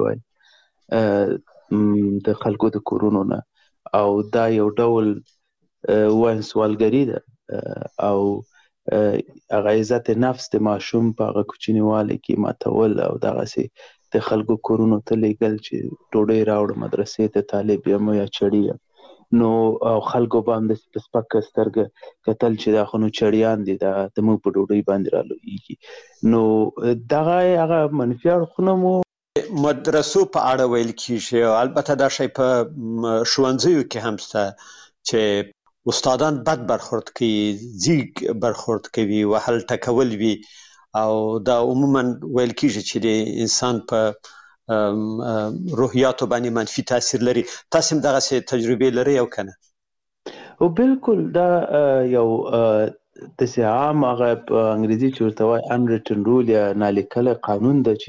وای د خلکو د کورونو نه، او دا یو ډول وایم سوالګري ده او هغه عزت نفس د ماشوم په هغه کوچنیوالي کې ماتول او دغسې د خلکو کورونو ته لیږل چې ډوډۍ راوړه مدرسې ته، طالب یم یا چړي یم. نو او خلکو به هم داسې په سپکه سترګه کتل چې دا خو نو چړیان دي، دا زموږ په ډوډۍ باندې رالویږي. نو دغه هغه منفي اړخونه مو مدرسو په اړه ویل کېږي، او البته دا شی په ښوونځیو کې هم شته چې استادان بد برخورد کوي، ځیږ برخورد کوي، وهل ټکول وي، او دا عموما ویل کېږي چې د انسان په روحیاتو باندې منفي تاثیر لري. تاسو هم دغسې تجربې لرئ او که نه؟ او بالکل دا یو داسې عام هغه په انګریزي چې ورته وایي unwritten rule یا نالیکلی قانون ده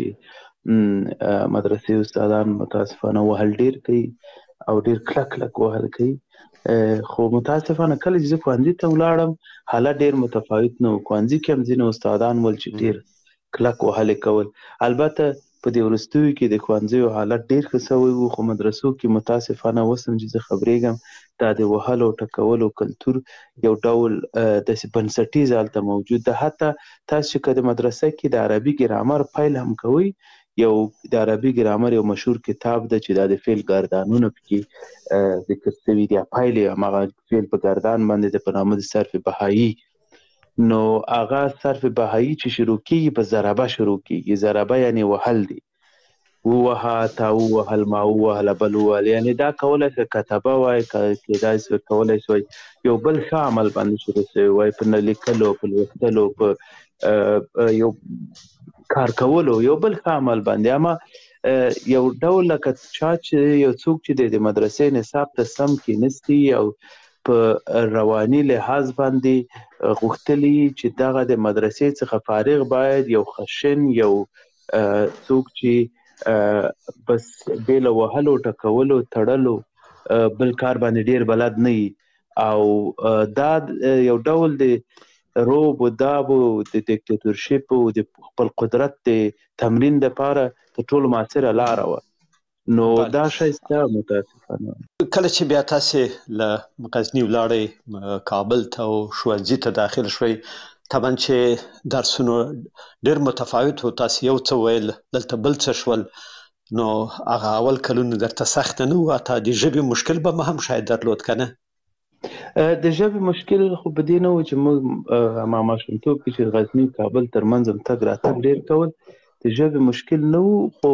چې مدرسې استادان متاسفانه وهل ډېر کوي او ډېر کلک وهل کوي. خو متاسفانه کله چې زه ښوونځي ته ولاړم حالت ډېر متفاوت نه و. ښوونځي کې هم ځینې استادان ول چې ډېر کلک وهلې کول. البته په دې وروستیو کې د ښوونځیو حالت ډېر ښه سوی و، خو مدرسو کې متاسفانه اوس هم چې زه خبرېږم دا د وهلو ټکولو کلتور یو ډول داسې بنسټیز هلته موجود ده. حتی تاسو چې که د مدرسه کې د عربي ګرامر پیل هم کوئ، یو د عربي ګرامر یو مشهور کتاب ده چې دا د فعل ګردانونه پکې ذکر شوي دي، پیل یې هماغه فعل په ګردان باندې د په نامه د صرف بهایي. نو هغه صرف بهایي چې شروع کېږي په ضربه شروع کېږي. ضربه یعنې وهل دی، ووهه، تا ووهل، ما ووهله، بل ووهل. یعنې دا کولی شي کتبه وای، کېدای شي کولی شي یو بل ښه عمل باندې شروع شوی وای، په نه لیکلو، په لوستلو، په یو کار کولو، یو بل ښه عمل باندې. اما یو ډول لکه چا چې یو څوک چې د مدرسې نصاب ته سم کېنستی او په رواني لحاظ باندې غوښتلي چې دغه د مدرسې څخه فارغ باید یو خشن، یو څوک چې بس بې له وهلو، ټکولو، تړلو بل کار باندې ډېر بلد نه وي. او دا یو ډول د روب و داب و د دیکتاتورشپ و د خپل قدرت د تمرین دپاره تر ټولو مؤثره لاره وه. نو دا شی سته متاسفانه. کله چې بیا تاسې له غزني ولاړئ کابل ته او ښوونځي ته داخل شوئ، طبعا چې درسونو ډېر متفاوت و، تاسې یو څه ویل، دلته بل څه شول، نو هغه اول کلونه درته سخته نه وه؟ حتی د ژبې مشکل به هم شاید درلود که نه؟ د ژبې مشکل خو په دې نه و چې موږ ما ماشومتوب کې چې غزني کابل ترمنځ هم تګ راتګ ډېر کول، د ژبې مشکل نه و. خو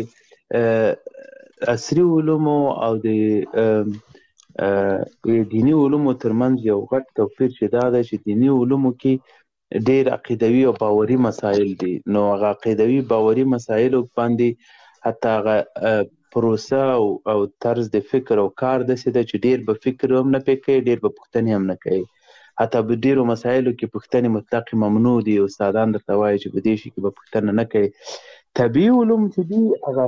د عصري علومو او د دیني علومو ترمنځ یو غټ توپیر چې دا ده چې دیني علومو کې ډېر عقیدوي او باوري مسایل دي. نو هغه عقیدوي باوري مسایلو باندې حتی هغه پروسه او طرز د فکر او کار داسې ده چې ډېر به فکر هم نه پې کوي، ډېر به پوښتنې هم نه کوي. حتی په ډېرو مسایلو کې پوښتنې مطلق ممنوع دي. استادان درته وایي چې په دې شي کې به پوښتنه نه کوي. طبیعي علوم چې دي هغه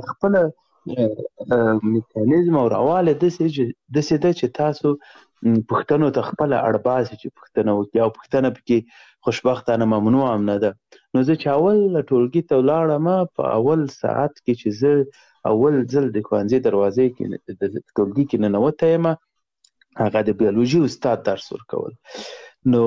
خپله میکانیزم او رواله داسې ده چې تاسو پوښتنو ته خپله اړ باسي چې پوښتنه وکړي، او پوښتنه پکې خوشبختانه ممنوع هم نه ده. نو زه چې اول ټولګي ته ولاړم، په اول ساعت کې چې زه اول ځل د ښوونځي دروازې کې د ټولګي کې ننوتی یم، هغه د بیولوژي استاد درس ورکول. نو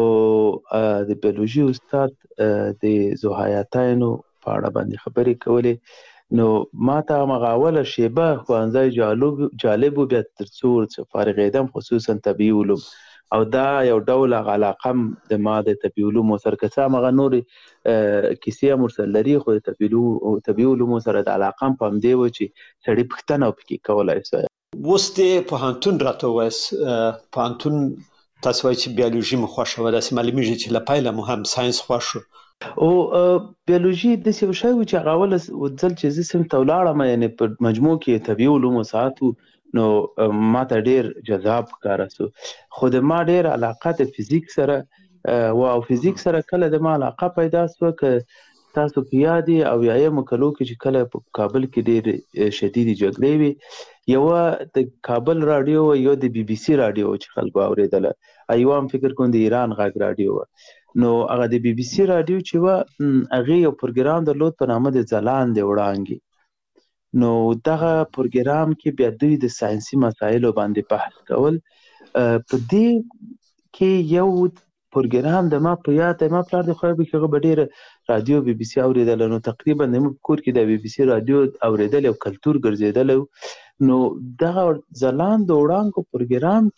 د بیولوژي استاد د ذوحیاتینو په اړه باندې خبرې کولې. نو ما ته همغه اوله شیبه ښوونځی جالب و، بیا تر څو فارغېدم، خصوصا طبیعي علوم، او دا یو ډول علاقه هم د ما د طبیعي علومو سره، که څه همغه نورې کیسې هم ورسره لري، خو د طبیعي علومو سره د علاقه هم په همدې وه چې سړي پوښتنه پکې کولی شي. اوس د پوهنتون راته ووایاست، پوهنتون تاسو وایئ چې بیولوژي مو خوښه وه، داسې معلومیږي چې له پیله مو هم ساینس خوښ و. او بیولوژي داسې یو شی و چې هغه اوله ځل چې زه صنف ته ولاړم، یعنې په مجموع کې طبیعي علومو ساعت و، نو ما ته ډېر جذاب ښکاره سو. خو د ما ډېر علاقه د فزیک سره و، او فزیک سره کله د ما علاقه پیدا سوه، که تاسو په یاد یې اویایمو کلو کې چې کله په کابل کې ډېرې شدیدې جګړې وې، یوه د کابل راډیو وه، یو د بي بي سي راډیو چې خلکو اورېدله، یوه هم فکر کوم د ایران غږ راډیو وه. نو هغه د بي بي سي راډیو چې وه، هغې یو پروګرام درلود په نامه د ځلاندې وړانګې. نو دغه پروګرام کې بیا دوی د ساینسي مسایلو باندې بحث کول. په دې کې یو پروګرام د ما په یاد دی، ما پلار د خدای بخښي هغه به ډېره راډیو بي بي سي اورېدله، نو تقریبا زموږ په کور کې د بي بي سي راډیو اورېدل یو کلتور ګرځېدلی و. نو دغه ځلاند وړانګو پروګرام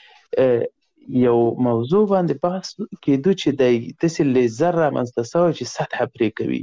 کې یو موضوع باندې بحث کېدو چې دی داسې لیزر رامنځته سوی چې سطحه پرې کوي.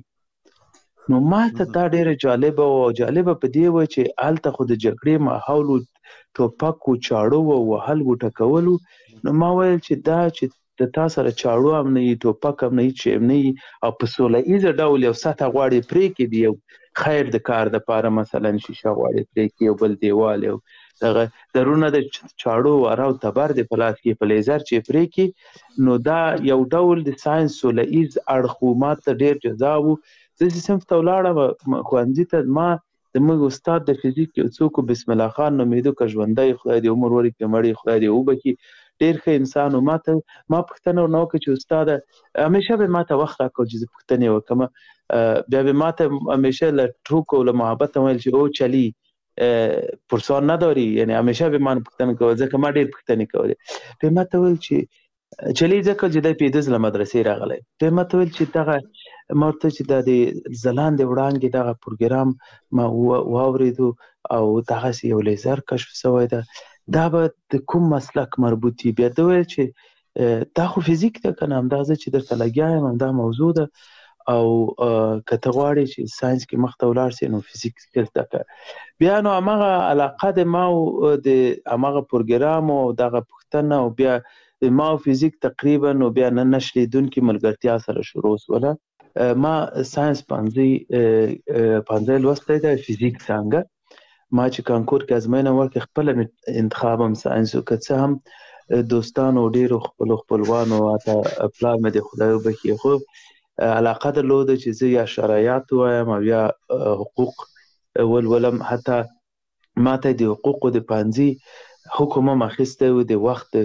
نو ما ته دا ډېره جالبه وه، او جالبه په دې وه چې هلته خو د جګړې ماحول و، ټوپک و، چاړو و، وهل و، ټکول و. نو ما ویل چې دا چې د تا سره چاړو هم نه وي، ټوپک هم نه وي، چې هم نه وي، او په سوله ایزه ډول یو سطحه غواړې پرې کړي، یو خیر د کار دپاره، مثلا شیشه غواړې پرې کړي، یو بل دیوال، یو دغه درونه د چاړو واره او تبر د په لاس کې په لیزر چې پرې کړي. نو دا یو ډول د ساینس سوله ایز اړخ و، ما ته ډېر جذاب و. زه چې صنف ته ولاړم ښوونځي ته، ما زموږ استاد د فزیک یو څوک بسم الله خان نومېدو، که ژوندی خدای دې عمر ورکړي، مړی خدای دې وبخي، ډېر ښه انسان و. ما پوښتنه ورنه وکړه چې استاده همیشه به ما ته وخت راکړو چې زه پوښتنې وکړم، بیا به ما ته همیشه له ټوکو له محبت ویل چې او چلی پرسان نداری، یعنی همیشه به من پوښتنه کول، ځکه ما ډېر پوښتنې کولې. به ما ته ویل چې چلی ځکه چې دی پیدز له مدرسې راغلی. به ما ته ویل چې دغه ما ورته چې دا د ځلاندې وړانګې دغه پروګرام ما واورېدو او دغسې یو لیزر کشف شوی ده، دا به د کوم مسلک مربوط وي؟ بیا ده ویل چې دا خو فزیک ده که نه، همدا زه چې درته لګیا یم همدا موضوع ده، او که ته غواړې چې ساینس کې مخته ولاړ سې نو فزیک زده کړه. بیا نو همغه علاقه د ما او د همغه پروګرام او دغه پوښتنه او بیا د ما او فزیک تقریبا نو بیا نه شلېدونکې ملګرتیا سره شروع شوله. ما ساینس پنځه لوستی دی، فزیک څانګه. ما چې کانکور کې ازموینه ورکړې خپله انتخاب هم ساینس و، که څه هم دوستانو ډېرو خپلو خپلوانو حتی پلار مې د خدای وبخي خو علاقه درلوده چې زه یا شرایط وایم او یا حقوق ولولم. حتی ما ته د حقوقو د پوهنځي حکم هم اخیستی و د وخت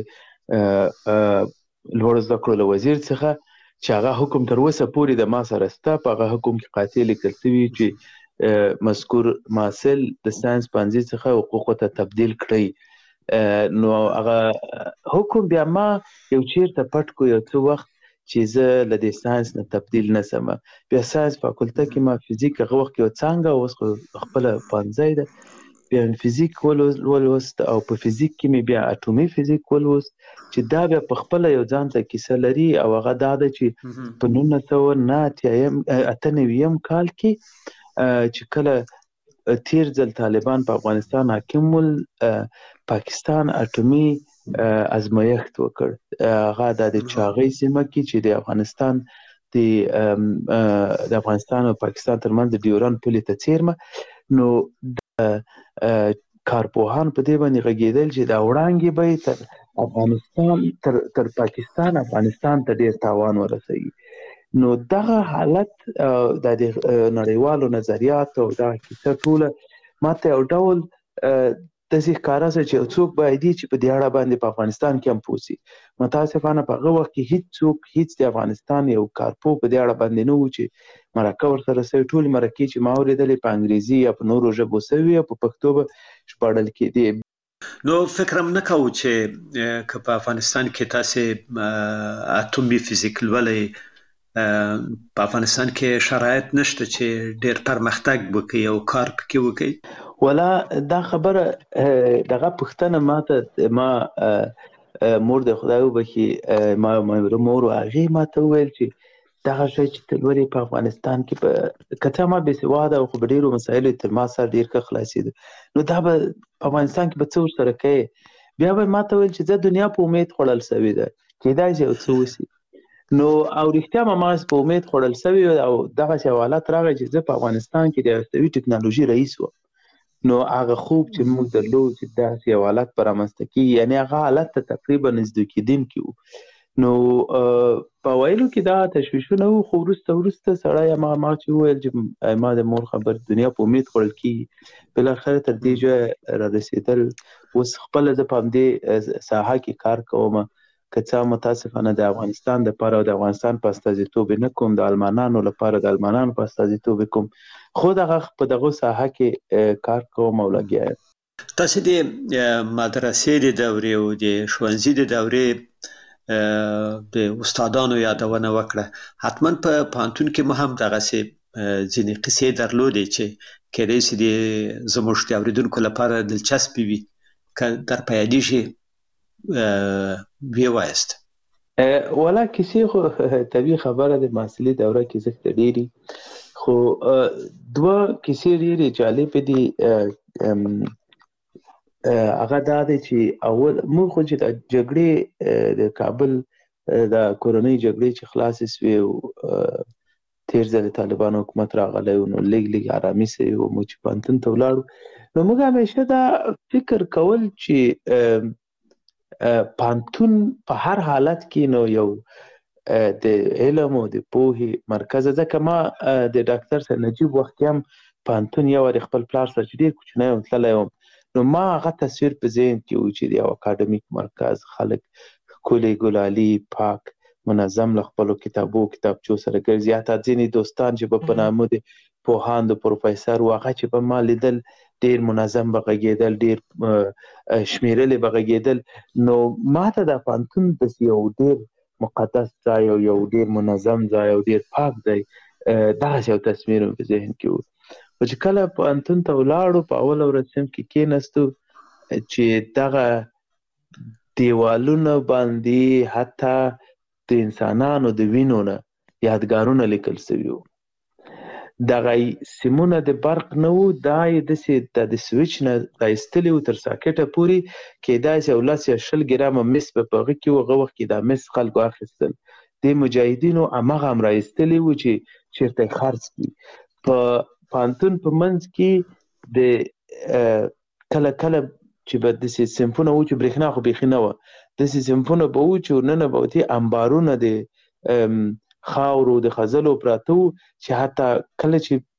لوړو زده کړو له وزیر څخه، چې هغه حکم تر اوسه پورې د ما سره شته. په هغه حکم کې قاطع لیکل شوي چې مذکور محصل د ساینس پوهنځي څخه حقوقو ته تبدیل کړئ. نو هغه حکم بیا ما یو چیرته پټ کو یو څه وخت چې زه له دې ساینس نه تبدیل نه سم. بیا ساینس فاکولته کې ما فزیک هغه وخت یو څانګه، اوس خو خپله پوهنځی ده، بیا فزیک ولوست او په فزیک کې مې بیا اټومي فزیک ولوست، چې دا بیا په خپله یو ځان ته کیسه لري. او هغه دا ده چې په 1998 کال کې چې کله تیر ځل طالبان په افغانستان حاکم ول، پاکستان اټومي ازمایښت وکړ. هغه د چاغۍ سیمه کې چې د افغانستان د افغانستان او پاکستان ترمنځ د ډیورند پولې ته څیرمه. نو کارپوهان په دې باندې غږېدل چې دا وړانګې به تر افغانستان تر پاکستان افغانستان ته ډېر تاوان ورسوي. نو دغه حالت د نړیوالو نظریاتو او دغه کیسه ټوله ماته یو ډول داسې ښکاره شوه چې یو څوک باید چې په دې اړه باندې په افغانستان کې هم پوه شي. متاسفانه په هغه وخت کې هیڅ د افغانستان یو کارپوه په دې اړه باندې نه و چې مرکه ورسره شوې. ټولې مرکې چې ما اورېدلې په انګریزي یا په نورو ژبو شوې او په پښتو به ژباړل کېدې. نو فکر هم نه کوو چې که په افغانستان کې تاسې اټومي فزیک لولئ، په افغانستان کې شرایط نشته چې ډېر پرمختګ وکړي او کار پکې وکړي؟ ولا دا خبره دغه پوښتنه ما مور د خدای وبخي ما مور هغې ما ته وویل چې دغه شی چې ته لولې په افغانستان کې که څه ما بېسواده او خو په ډېرو مسایلو تر ما سره ډېر ښه خلاصېده، نو دا به په افغانستان کې به څه ورسره کوې؟ بیا به ما ته ویل چې زه دنیا په امید خوړل شوې ده، کېدای شي یو څه وشي. نو او رښتیا ما په امید خوړل شوې او دغسې یو حالت راغی چې زه په افغانستان کې د هستوي ټکنالوژي رئیس وم. نو هغه خوب چې موږ درلود چې داسې یو حالت به رامنځته کېږي، یعنې هغه حالت ته تقریبا نږدې کېدونکي وو. نو په ویلو کې دا تشویشونه وو، خو وروسته سړی ما چې وویل چې ما د مور خبر دنیا په امید خوړل کېږي، بالاخره تر دې ځایه رارسېدل. اوس خپله زه په همدې ساحه کې کار کوم، که څه متاسفانه د افغانستان دپاره او د افغانستان په استازیتوب نه کوم، د المانانو لپاره د المانانو په استازیتوب کوم، خو په دغه ساحه کې کار کوم او لګیا یم. تاسې د مدرسې د دورې او د ښوونځي د دورې د استادانو یادونه وکړه. حتما په پوهنتون کې مو هم دغسې ځینې قصې درلودې چې کېدای شي د زموږ د اورېدونکو لپاره دلچسپې وي، که در په یادېږي ویې وایاست. ولا کیسې خو طبیعي خبره د محصلي دوره کې ځکه ډېرې، خو دوه کیسې ډېرې جالبې دي. هغه دا دی چې اول موږ خو چې د جګړې د کابل د کورنۍ جګړې چې خلاصې شوې او تیر ځل طالبان حکومت راغلی و، نو لږ آرامي شوې وه، موږ چې پوهنتون ته ولاړو، نو موږ همیشه دا فکر کول چې پوهنتون په هر حالت کې نو یو د علم او د پوهې مرکز. ځکه ما د ډاکټر سید نجیب وخت هم پوهنتون یو وارې خپل پلار سره چې ډېر کوچنی وم تللی وم، نو ما هغه تصویر په ذهن کې و چې د یو اکاډمیک مرکز خلک ښکلي ګلالي پاک منظم له خپلو کتابچو سره ګرځي. حتی ځینې دوستان چې به په نامه د پوهاند و پروفیسر و هغه چې به ما لیدل ډېر منظم به غږېدل، ډېر شمېرلې به غږېدل. نو ما ته دا پوهنتون داسې یو ډېر مقدس ځای او یو ډېر منظم ځای او ډېر پاک ځای، دغسې یو تصویر مې په ذهن کې و. خو چې کله پوهنتون ته ولاړو په اوله ورځ صنف کې کېناستو چې دغه دیوالونه باندې حتی د انسانانو د وینو نه یادګارونه لیکل سوي وو. دغه سیمونه د برق نه وو، دا یې داسې د سویچ نه رایستلي وو تر ساکټه پورې، کیدای سي 10 یا 20 ګرامه مس به په هغه کې وو. هغه وخت کې دا مس خلکو اخیستل، د مجاهدینو هماغه هم رایستلي وو چې چېرته یې خرڅ کړي. په پوهنتون په منځ کې د کله کله چې به داسې صنفونه وو چې برېښنا خو بیخي نه وه، داسې صنفونه به وو چې ورننه به وتې انبارونه د خاورو د خځلو پراته وو، چې حتی کله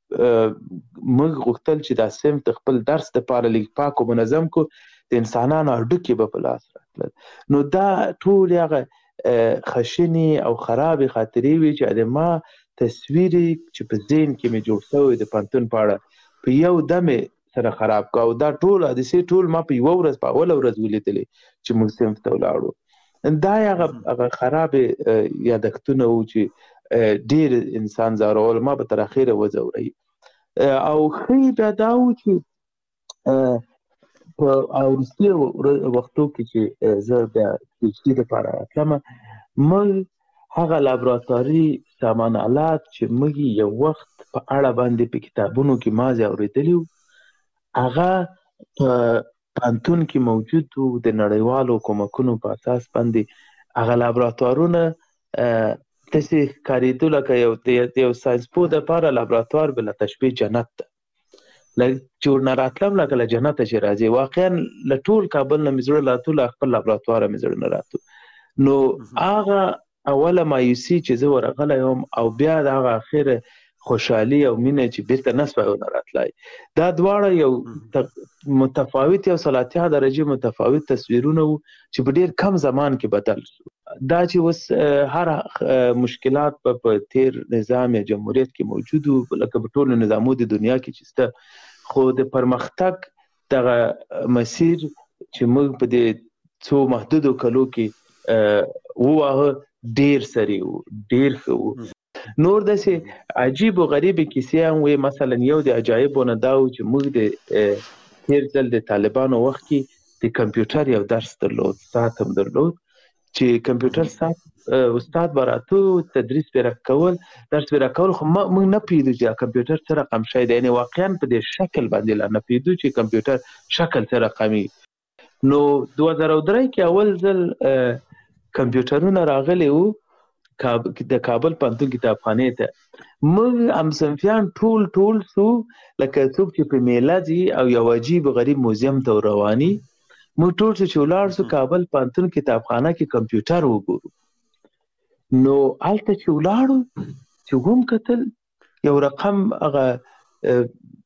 چې موږ غوښتل چې دا صنف د خپل درس دپاره لږ پاک او منظم کو، د انسانانو هډوکي به په لاس راتلل. نو دا ټول هغه خشنې او خرابې خاطرې وي چې د ما تصویر چې په ذهن کې مې جوړ شوی د پوهنتون په اړه په یو دم سره خراب کړ. او دا ټول حادثې ټول ما په یوه ورځ په اوله ورځ ولیدلې چې موږ صنف ته ولاړو. دا هغه خرابې یادښتونه وو چې ډېر انسان ځورول. ما به تر اخره وځوروي. او ښه بیا دا وو چې په وروستي وختو کې چې زه بیا پی ایچ ډي دپاره راتلم، موږ هغه لابراتواري سامان آلات چې موږ یو وخت په اړه باندې په کتابونو کې مازې اورېدلي وو، هغه په پوهنتون کې موجود وو. د نړیوالو کومکونو په اساس باندې هغه لابراتوارونه داسې ښکارېدو لکه د یو ساینسپوه دپاره لابراتوار بله تشبیه جنت ده. چې ورنه راتلم لکه له جنته چې راځې. واقعا له ټول کابل نه مې زړه راتلو، له خپل لابراتواره مې زړه نه راتلو. نو هغه اوله مایوسي چې زه ورغلی وم او بیا د هغه اخره خوشحالي او مینه چې بیرته نه سوی ونه راتلی، دا دواړه یو متفاوت یو 30 درجې متفاوت تصویرونه وو چې په ډېر کم زمان کې بدل شو. دا چې اوس هر مشکلات په تیر نظام یا جمهوریت کې موجود وو، لکه په ټولو نظامو د دنیا کې چې شته، خو د پرمختګ دغه مسیر چې موږ په دې څو محدودو کلو کې وواهه ډېر سری وو، ډېر ښه وو. نور داسې عجیب و غریبې کیسې هم وې. مثلا یو د عجایبو نه دا و چې موږ د تیر ځل د طالبانو وخت کې د کمپیوټر یو درس درلود، ساعت هم درلود، چې کمپیوټر ساعت استاد به راتو تدریس به راکول، درس به راکول، خو موږ نه پوهېدو چې کمپیوټر څه رقم شی دی. یعنې واقعا په دې شکل باندې لا نه پوهېدو چې کمپیوټر شکل څه رقمي. نو 2003 کې اول ځل کمپیوټرونه راغلي وو د کابل پوهنتون کتابخانې ته. موږ همصنفیان ټول سو لکه څوک چې په میله ځي او یو عجیب غریب موزیم ته رواني. موږ ټول چې ولاړ سو کابل پوهنتون کتابخانه کې کمپیوټر وګورو. نو هلته چې ولاړو چې هم کتل یو رقم هغه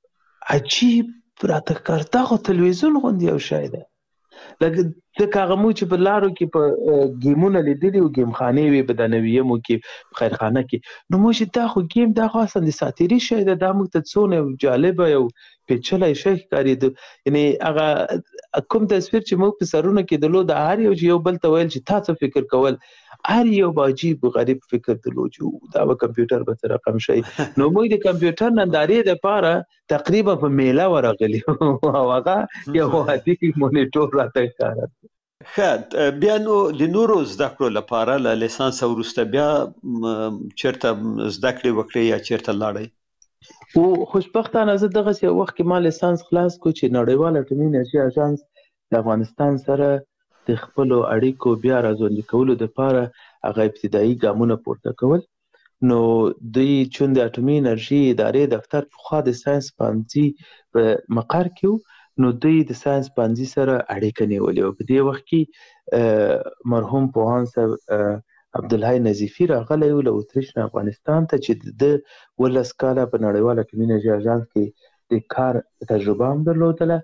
عجیب راته ښکار، دا خو تلویزیون غوندې یو شی دی. لکه هغه مو چې په لارو کې په ګیمونه لیدلي وو، ګیم خانې وې په دانویمو کې، په خیرخانه کې. نو موږ چې دا خو ګیم، دا خو اصلا د ساتیري شی دی، دا موږ ته څونه یو جالبه یو پیچلی شی ښکارېده. یعنې هغه کوم تصویر چې موږ په سرونو کې درلود، هر یو چې یو بل ته ویل چې تا څه فکر کول، هر یو به عجیب غریب فکر درلود چې دا به کمپیوټر به څه رقم شی. نو موږ د کمپیوټر نندارې دپاره تقریبا په میله ورغلي او هغه یو عادي مونیټور راته ښکاره. ښه، بیا نو د نورو زده کړو لپاره له لیسانس وروسته بیا چېرته زده کړې وکړې یا چېرته لاړئ؟ او خوشبختانه زه دغسې یو وخت کې ما لیسانس خلاص کړو چې نړیوال اټومي انرژي اژانس د افغانستان سره د خپلو اړیکو بیا راژوندي کولو دپاره هغه ابتدایي ګامونه پورته کول. نو دوی چون د اټومي انرژي ادارې دفتر پخوا د ساینس پوهنځي په مقر کې و، نو دوی د ساینس پوهنځي سره اړیکه نیولې وه. په دې وخت کې مرحوم پوهاند صاحب عبدالحی نظیفي راغلی و له اتریش نه افغانستان ته چې د 12 کاله په نړیواله اټومي انرژي اژانس کې د کار تجربه هم درلودله.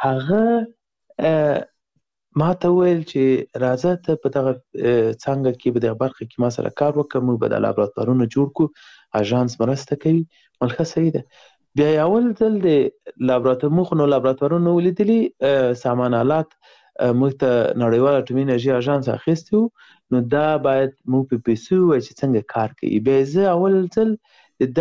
هغه ما ته وویل چې راځه ته په دغه څانګه کې په دغه برخه کې ما سره کار وکړه، موږ به د لابراتوارونه جوړ کړو، اژانس مرسته کوي. ملکه صحیح ده. بیا اول ځل د لابراتوارونو ولیدلي سامان آلات موږ ته نړیوال اټومي انرژي اژانس اخیستی و، نو دا باید موږ په پیسو ووایو چې څنګه کار کوي. بیا زه اول ځل د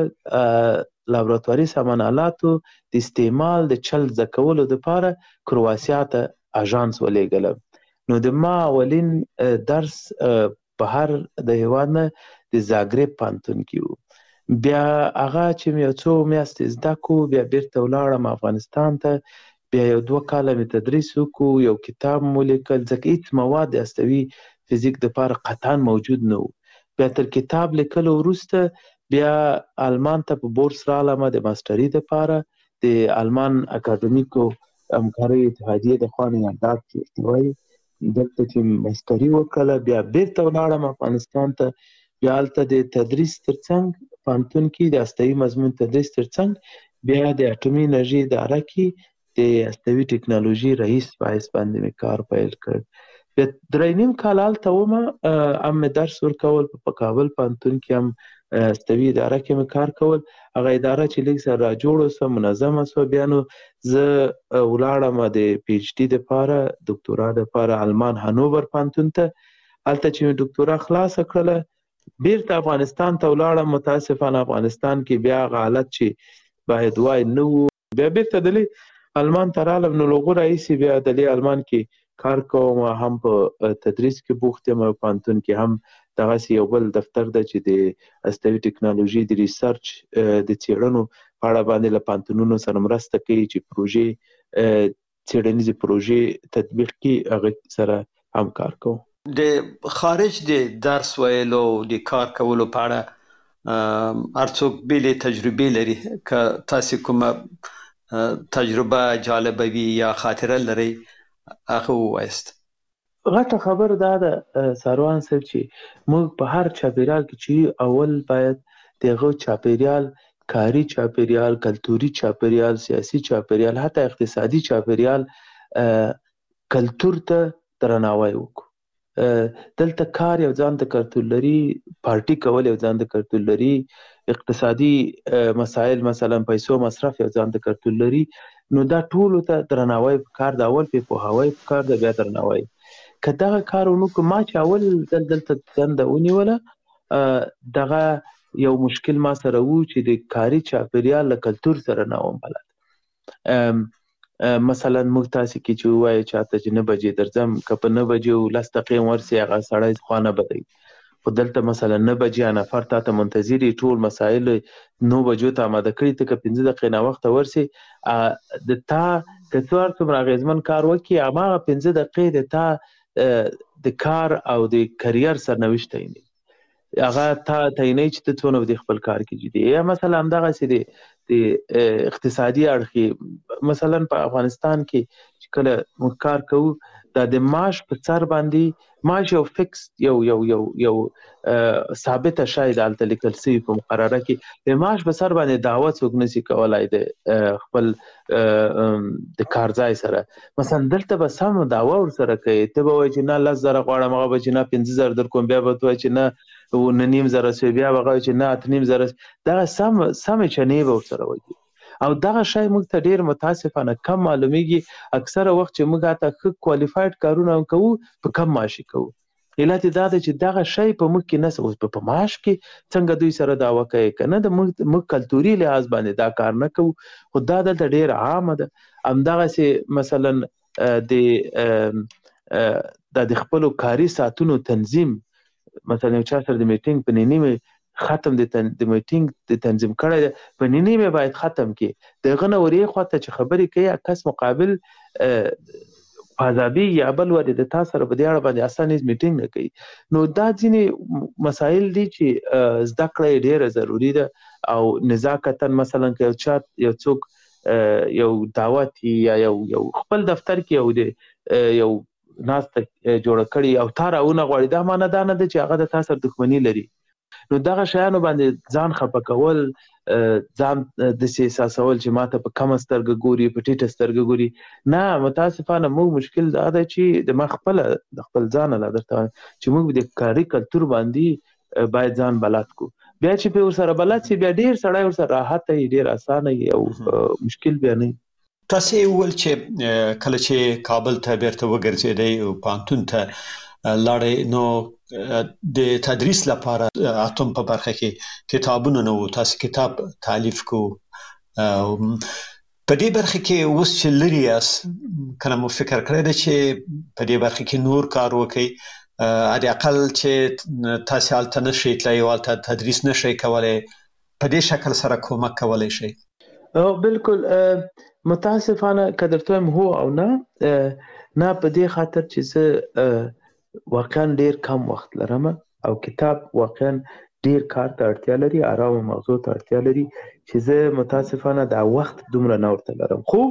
دغه لابراتواري سامان آلاتو د استعمال د چل زده کولو دپاره کرواسیا ته اژانس ولېږلم. نو د ما اولین درس بهر د هېواد نه د زاګرب پوهنتون کې و. بیا هغه چې مې یو څو میاشتې زده کړو، بیا بیرته ولاړم افغانستان ته. بیا یو 2 کاله مې تدریس وکړو، یو کتاب مو لیکل، ځکه هېڅ مواد د هستوي فزیک دپاره قطعا موجود نه و. بیا تر کتاب لیکلو وروسته بیا آلمان ته په بورس رالم د ماسټري دپاره د آلمان اکاډمیکو همکارۍ اتحادیې د خوا نه یاداد چې وایي دلته چې ماسټري وکړله. بیا بیرته ولاړم افغانستان ته. بیا هلته د تدریس ترڅنګ پوهنتون کې د هستوي مضمون تدریس ترڅنګ بیا د اټومي انرژي اداره کې د هستوي ټکنالوژي رئیس په حیث باندې مې کار پیل کړ. بیا 3.5 کال هلته ومه، هم مې درس ورکول په کابل پوهنتون کې، هم هستوي اداره کې مې کار کول. هغه اداره چې لږ سره راجوړه سوه، منظمه سوه. بیا نو زه ولاړم د پی ایچ ډي دپاره، دکتورا دپاره آلمان هانوور پوهنتون ته. هلته چې مې دکتورا خلاصه کړله بیرته افغانستان ته ولاړم. متاسفانه افغانستان کې بیا هغه حالت چې باید وای نه و. بیا بیرته دلې آلمان ته رالم. نو له هغو راهیسې بیا دلې آلمان کې کار کوم، هم په تدریس کې بوخت یم، پوهنتون کې هم دغسې یو بل دفتر ده چې د هستوي ټکنالوژي د ریسرچ د څېړنو په اړه باندې له پوهنتونونو سره مرسته کوي چې پروژې څېړنیزې پروژې تطبیق کړي، هغه سره هم کار کوم. د خارج د درس ویلو د کار کولو په اړه هر څوک بیلې تجربې لري. که تاسو کومه تجربه جالبه وي یا خاطره لري هغه ووایاست. غټه خبر دا ده ساروان صاحب چې موږ په هر چاپیریال کې چې اول باید دغه چاپیریال، کاري چاپیریال، کلتوري چاپیریال، سیاسي چاپیریال، حتی اقتصادي چاپیریال، کلتور ته درناوی وکړو. دلته کار یو ځان ته کلتور لري، پارټي کول یو ځان ته کلتور لري، اقتصادي مسایل مثلا پیسو مصرف یو ځان ته کلتور لري. نو دا ټولو ته درناوی پکار ده. اول پې پوهاوی پکار ده، بیا درناوی. که دغه کار ونه کړو، ما چې اول ځل دلته دنده ونیوله، دغه یو مشکل ما سره و چې د کاري چاپیریال له کلتور سره نه وم بلد. مثلا موږ تاسې کې چې ووایو چاته چې 9 بجې درځم، که په 9 بجې 10 دقیقې ورسې هغه سړی خوا نه بدوي. خو دلته مثلا 9 بجې نفر تا ته منتظر ټول مسایل 9 بجو ته آماده کړي، ته که 15 دقیقې ناوخته ورسې د تا که څوار څومره اغېزمن کار وکړي، هماغه 15 دقیقې د تا د کار او د کریر سرنوشت تعینوي. هغه تا تعینوي چې ته څونه د خپل کار کې جدي. یا مثلا همدغسې د اقتصادي اړخ، مثلا په افغانستان کې چې کله موږ کار کوو، دا د معاش په سر باندې معاش یو فکس یو ثابته شای د هلته لیکل سوي په مقرره کې، د معاش په سر باندې دعوه څوک نشي کولای د خپل د کار ځای سره. مثلا دلته به سم دعوه ورسره کوي، ته به وایي چې نه 10,000 غواړم، هغه به چې نه 15,000 در کوم، بیا به ته وایي چې نه 9,500 سوی، بیا به هغه وایي چې نه 8,500. دغه سمې چنې به ورسره وایي. او دغه شی موږ ته ډېر متاسفانه کم معلومیږي. اکثره وخت چې موږ هلته ښه کوالیفاید کارونه کوو، په کم معاشي کوو. علت یې دا ده چې دغه شی په موږ کې نشته. اوس په معاش کې څنګه دوی سره دعوه کوي که نه، د موږ کلتوري لحاظ باندې دا کار نه کوو. خو دا دلته ډېر عامه ده. همدغسې مثلا د خپلو کاري ساعتونو تنظیم، مثلا یو چا سره د میټینګ په نیمه ختم د میټینګ د تنظیم کړی دی، په نیمه باید ختم کړي. د هغه نه ورې خواته چې خبرې کوي، کس مقابل فاضابي یا بل ولې د تا سره په دې اړه باندې اسانه میټینګ نه کوي. نو دا ځینې مسایل دي چې زده کړه ډېره ضروري ده. او نزاکتا مثلا که یو څوک یو دعوت یا یو خپل دفتر کې یو ناس ته جوړ کړي او تاراونه غوړي دا معنی دا نه ده چې هغه د تاسو دښمنی لري. نو دغه شیانو باندې ځان خپه کول، ځان د احساسول چې ماته په کم سترګه ګوري، په ټیټه سترګه ګوري، نه متاسفانه موږ مشکل دا ده چې د خپل ځان له درته چې موږ د کاري کلتور باندې باید ځان بلد کو. بیا چې په ورسره بلد شي بیا ډیر سړی ورسره راحت وي، ډیر اسانه وي او مشکل بیا نه. تاسو ول چې کله چې کابل ته بیرته وګرځیدئ او پانتون ته لاړې نو د تدریس لپاره اتم په برخه کې کتابونه نو تاسو کتاب تالیف کو. په دې برخه کې اوس چې لري اس کله مو فکر کړی دی چې په دې برخه کې نور کار وکړئ، علي اقل چې تاسو هلته نشئ تللی او هلته تدریس نشئ کولی، په دې شکل سره کومک کولی شئ؟ بالکل متاسفانه که درته وایم هو او نه په دې خاطر چې زه واقعا ډیر کم وخت لرم او کتاب واقعا ډیر کار ته اړتیا لري، آرام مغزو ته اړتیا لري چې زه متاسفانه دا وخت دومره نه ورته لرم. خو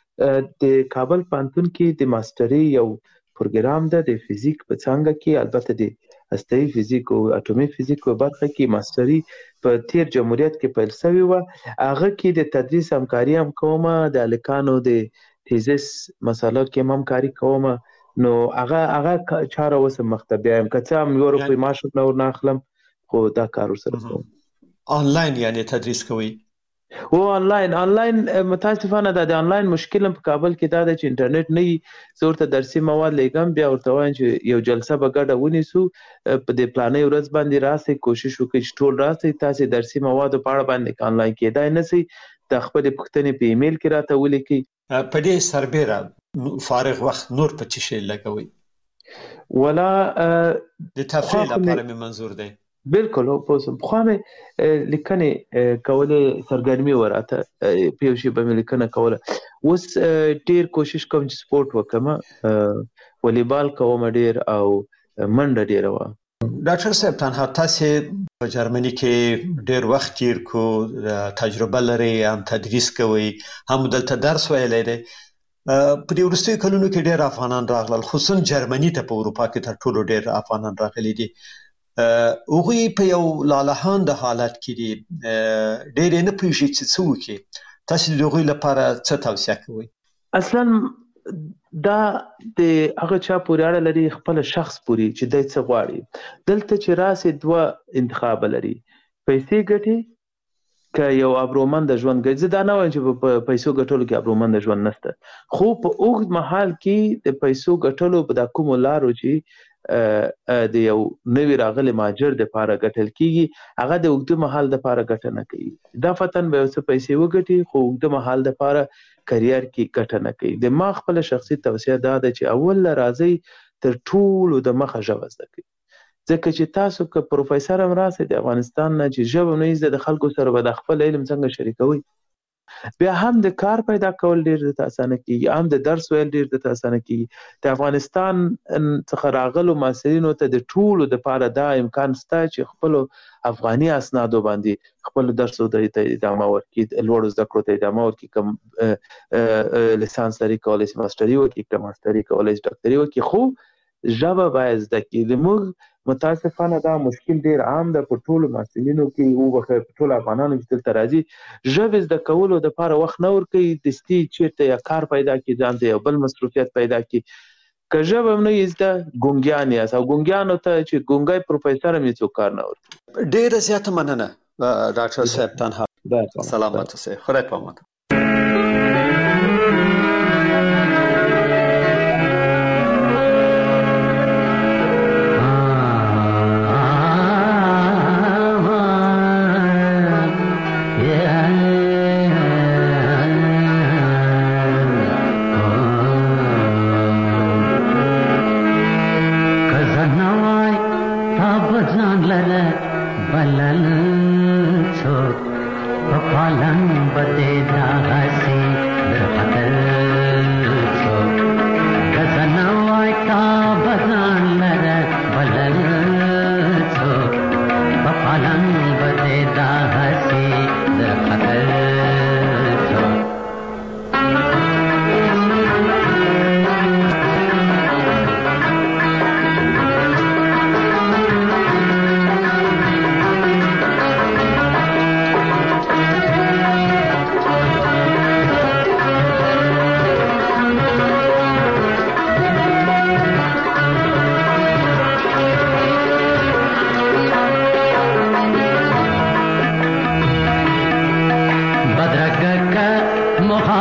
د کابل پانتون کې د ماستري یو پروګرام ده د فزیک په څانګه کې، البته د هسته‌ایي فزیک او اټومي فزیک په برخه کې ماستري په تیر جمهوریت کې پیل شوی و. هغه کې د تدریس همکاري هم کوم، د الکانو د تیزس مسله کې همکاري کوم. نو هغه چاره وسه مختبه هم که څه هم یو روپۍ معاش نور نه اخلم، خو دا کار سره کوم. آنلاین یعنی تدریس کوي؟ او آنلاین متاسفانه د آنلاین مشکل په کابل کې دا ده چې انټرنیټ نه وي. زه ورته درسي مواد لګم، بیا ورته وایم چې یو جلسه به ګډه ونیسو، په دې پلانې ورځ باندې راسئ، کوشش وکړئ چې ټول راسئ، تاسو درسي موادو په اړه باندې آنلاین کېدای نه سئ، د خپلې پوښتنې په ایمیل کې راته ولیکئ. په دې سربیره فارغ وخت نور په څه شي لګوئ؟ ولا د تفریح لپاره مې منظور دی. بالکل خو مې لیکنې کولې سرګرمي وراته په یو شی به مې لیکنه کوله. اوس ډیر کوشش کوم چې سپورت وکم، والیبال کوم ډیر او منډه ډیر و. ډاکټر صاحب تنها تاسو په جرمني کې ډیر وخت تیر کو، تجربه لري، هم تدریس کوي، هم دلته درس ویلی دی. په دې وروستیو کلونو کې ډیر افغانان راغلل، خصوصا جرمني ته په اروپا کې تر ټولو ډیر افغانان راغلي دي. هغوی په یو لالهانده حالت کې دي، ډیر یې نه پوهېږي چې څه وکړي. تاسو د هغوی لپاره څه توصیه کوئ؟ اصلا دا د هغه چا پورې اړه لري، خپل شخص پورې چې دی څه غواړي. دلته چې راسي دوه انتخاب لري، پیسې ګټي که یو ابرومند ژوند ګټي. زه دا نه وایم چې په پیسو ګټلو کې ابرومند ژوند نشته، خو په اوږد مهال کې د پیسو ګټلو په دا کومو لارو چې د یو نوي راغلي مهاجر دپاره ګټل کېږي، هغه د اوږده مهال دپاره ګټه نه کوي. دا فتن به یو څه پیسې وګټي خو اوږده مهال دپاره کریر کې ګټه نه کوي. د ما خپل شخصي توصیه دا ده چې اول راځئ تر ټولو د مخه ژبه زده کړئ، ځکه چې تاسو که پروفیسر هم راسئ د افغانستان نه چې ژبه نه زده، د خلکو سره به د خپل علم څنګه شریکوئ، بیا هم د کار پیدا کول ډیر درته اسانه کېږي، هم د درس ویل ډیر درته اسانه کېږي. د افغانستان څخه راغلو محصلینو ته د ټولو دپاره دا امکان شته چې خپلو افغاني اسنادو باندې خپل درسو ته ادامه ورکړي، لوړو زده کړو ته ادامه ورکړي، که لیسانس لري کولی شي ماسټري وکړي، که ماسټري کولی شي ډاکټري وکړي، خو ژبه باید زده کړي. زموږ متاسفانه دا مشکل ډیر عام ده په ټولو محصلینو کې، او په ټولو افغانانو چې دلته راځي ژبې زده کولو دپاره وخت نه ورکوي، دستي چېرته یا کار پیدا کړي، ځان ته یو بل مصروفیت پیدا کړي. که ژبه هم نه یې زده ګونګیان یاست، او ګونګیانو ته چې ګونګی پروفیسر هم یې څوک کار نه ورکوي. ډېره زیاته مننه ډاکټر صاحب تنها. سلامت اوسئ، خدای په امان.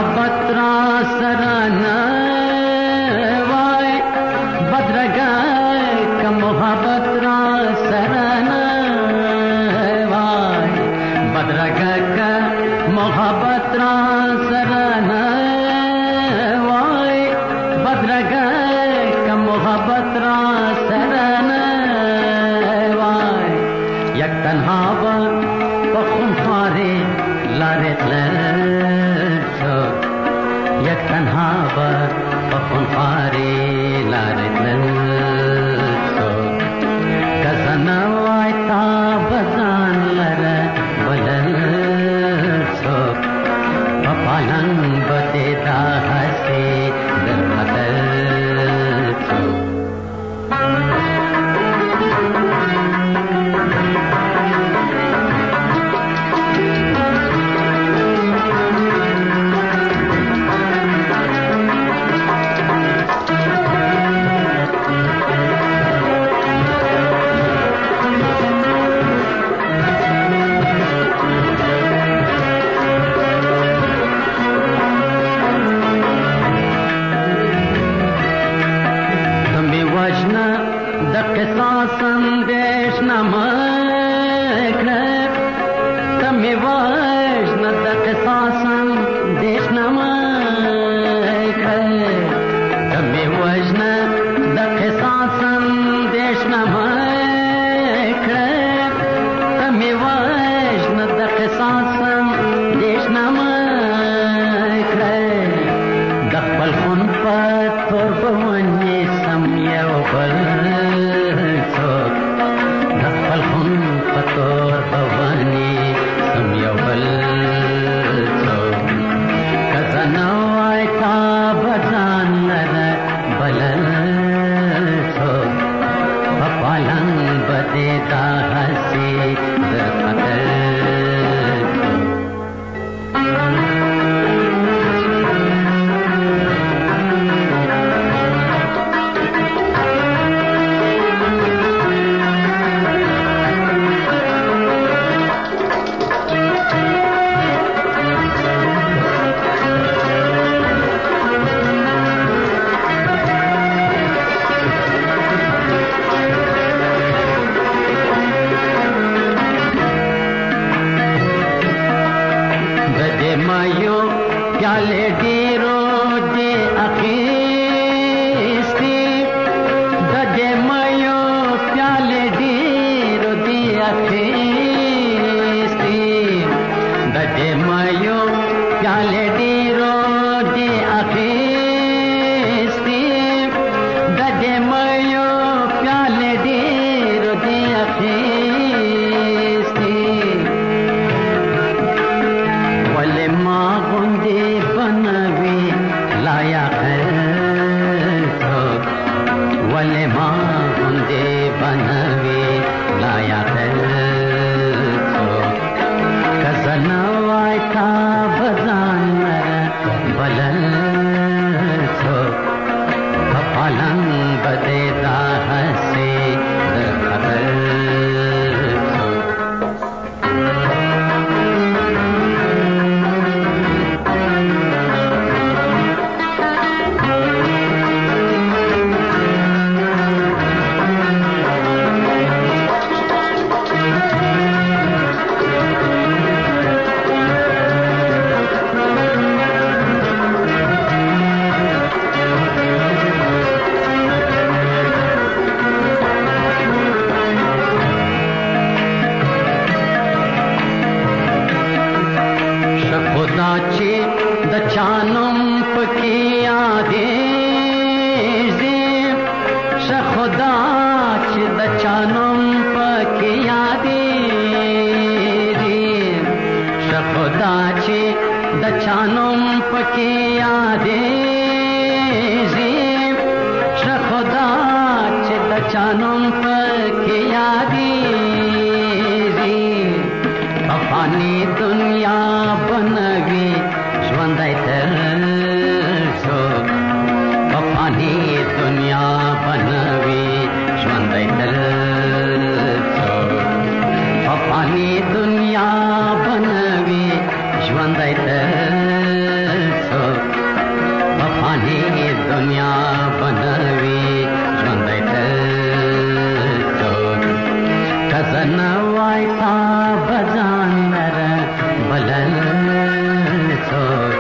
محبت را سرانه وای بدرګه که محبت را سرانه وای بدرګه که محبت را سرانه وای بدرګه که محبت را سرانه وای یک تنها با بخون خاری لارت لرسو یک تنها با بخون خاری لارت لرسو کزنوای تا بزان لره بلرسو پپالن بده دا حسی در خطرسو संदेश न मकर तमे वाज न तक संदेश न मकर तमे वाज न तक संदेश न मकर तमे वाज न तक संदेश न मकर दखल खुन पत्थर बवनी समयो बल पतोर भवानी समयवल तो कजनवाय का बजान नर बलल तो पपालन बदे दा हसी दखतर प्याले डेरो दे अखिस्ती दजे मयो प्याले डेरो दे अखिस्ती दजे मयो प्याले डेरो दे अखिस्ती दजे मयो प्याले डेरो दे अखिस्ती वले माँ गुंदे बनवी लाया है तो वले माँ गुंदे बनवी लाया है तो कजनवाय का बजान बलन तो कपालन बदे दा हसी दखतर खुदाची दचानम पकिया दे खुदाची दचानम पकिया दे खुदाची दचानम पकिया दे खुदाची दचानम पकिया दे पानी दुनिया बनवी ज्वंदाय तरसो पानी दुनिया बनवी ज्वंदाय तरसो पानी दुनिया बनवी ज्वंदाय तरसो छो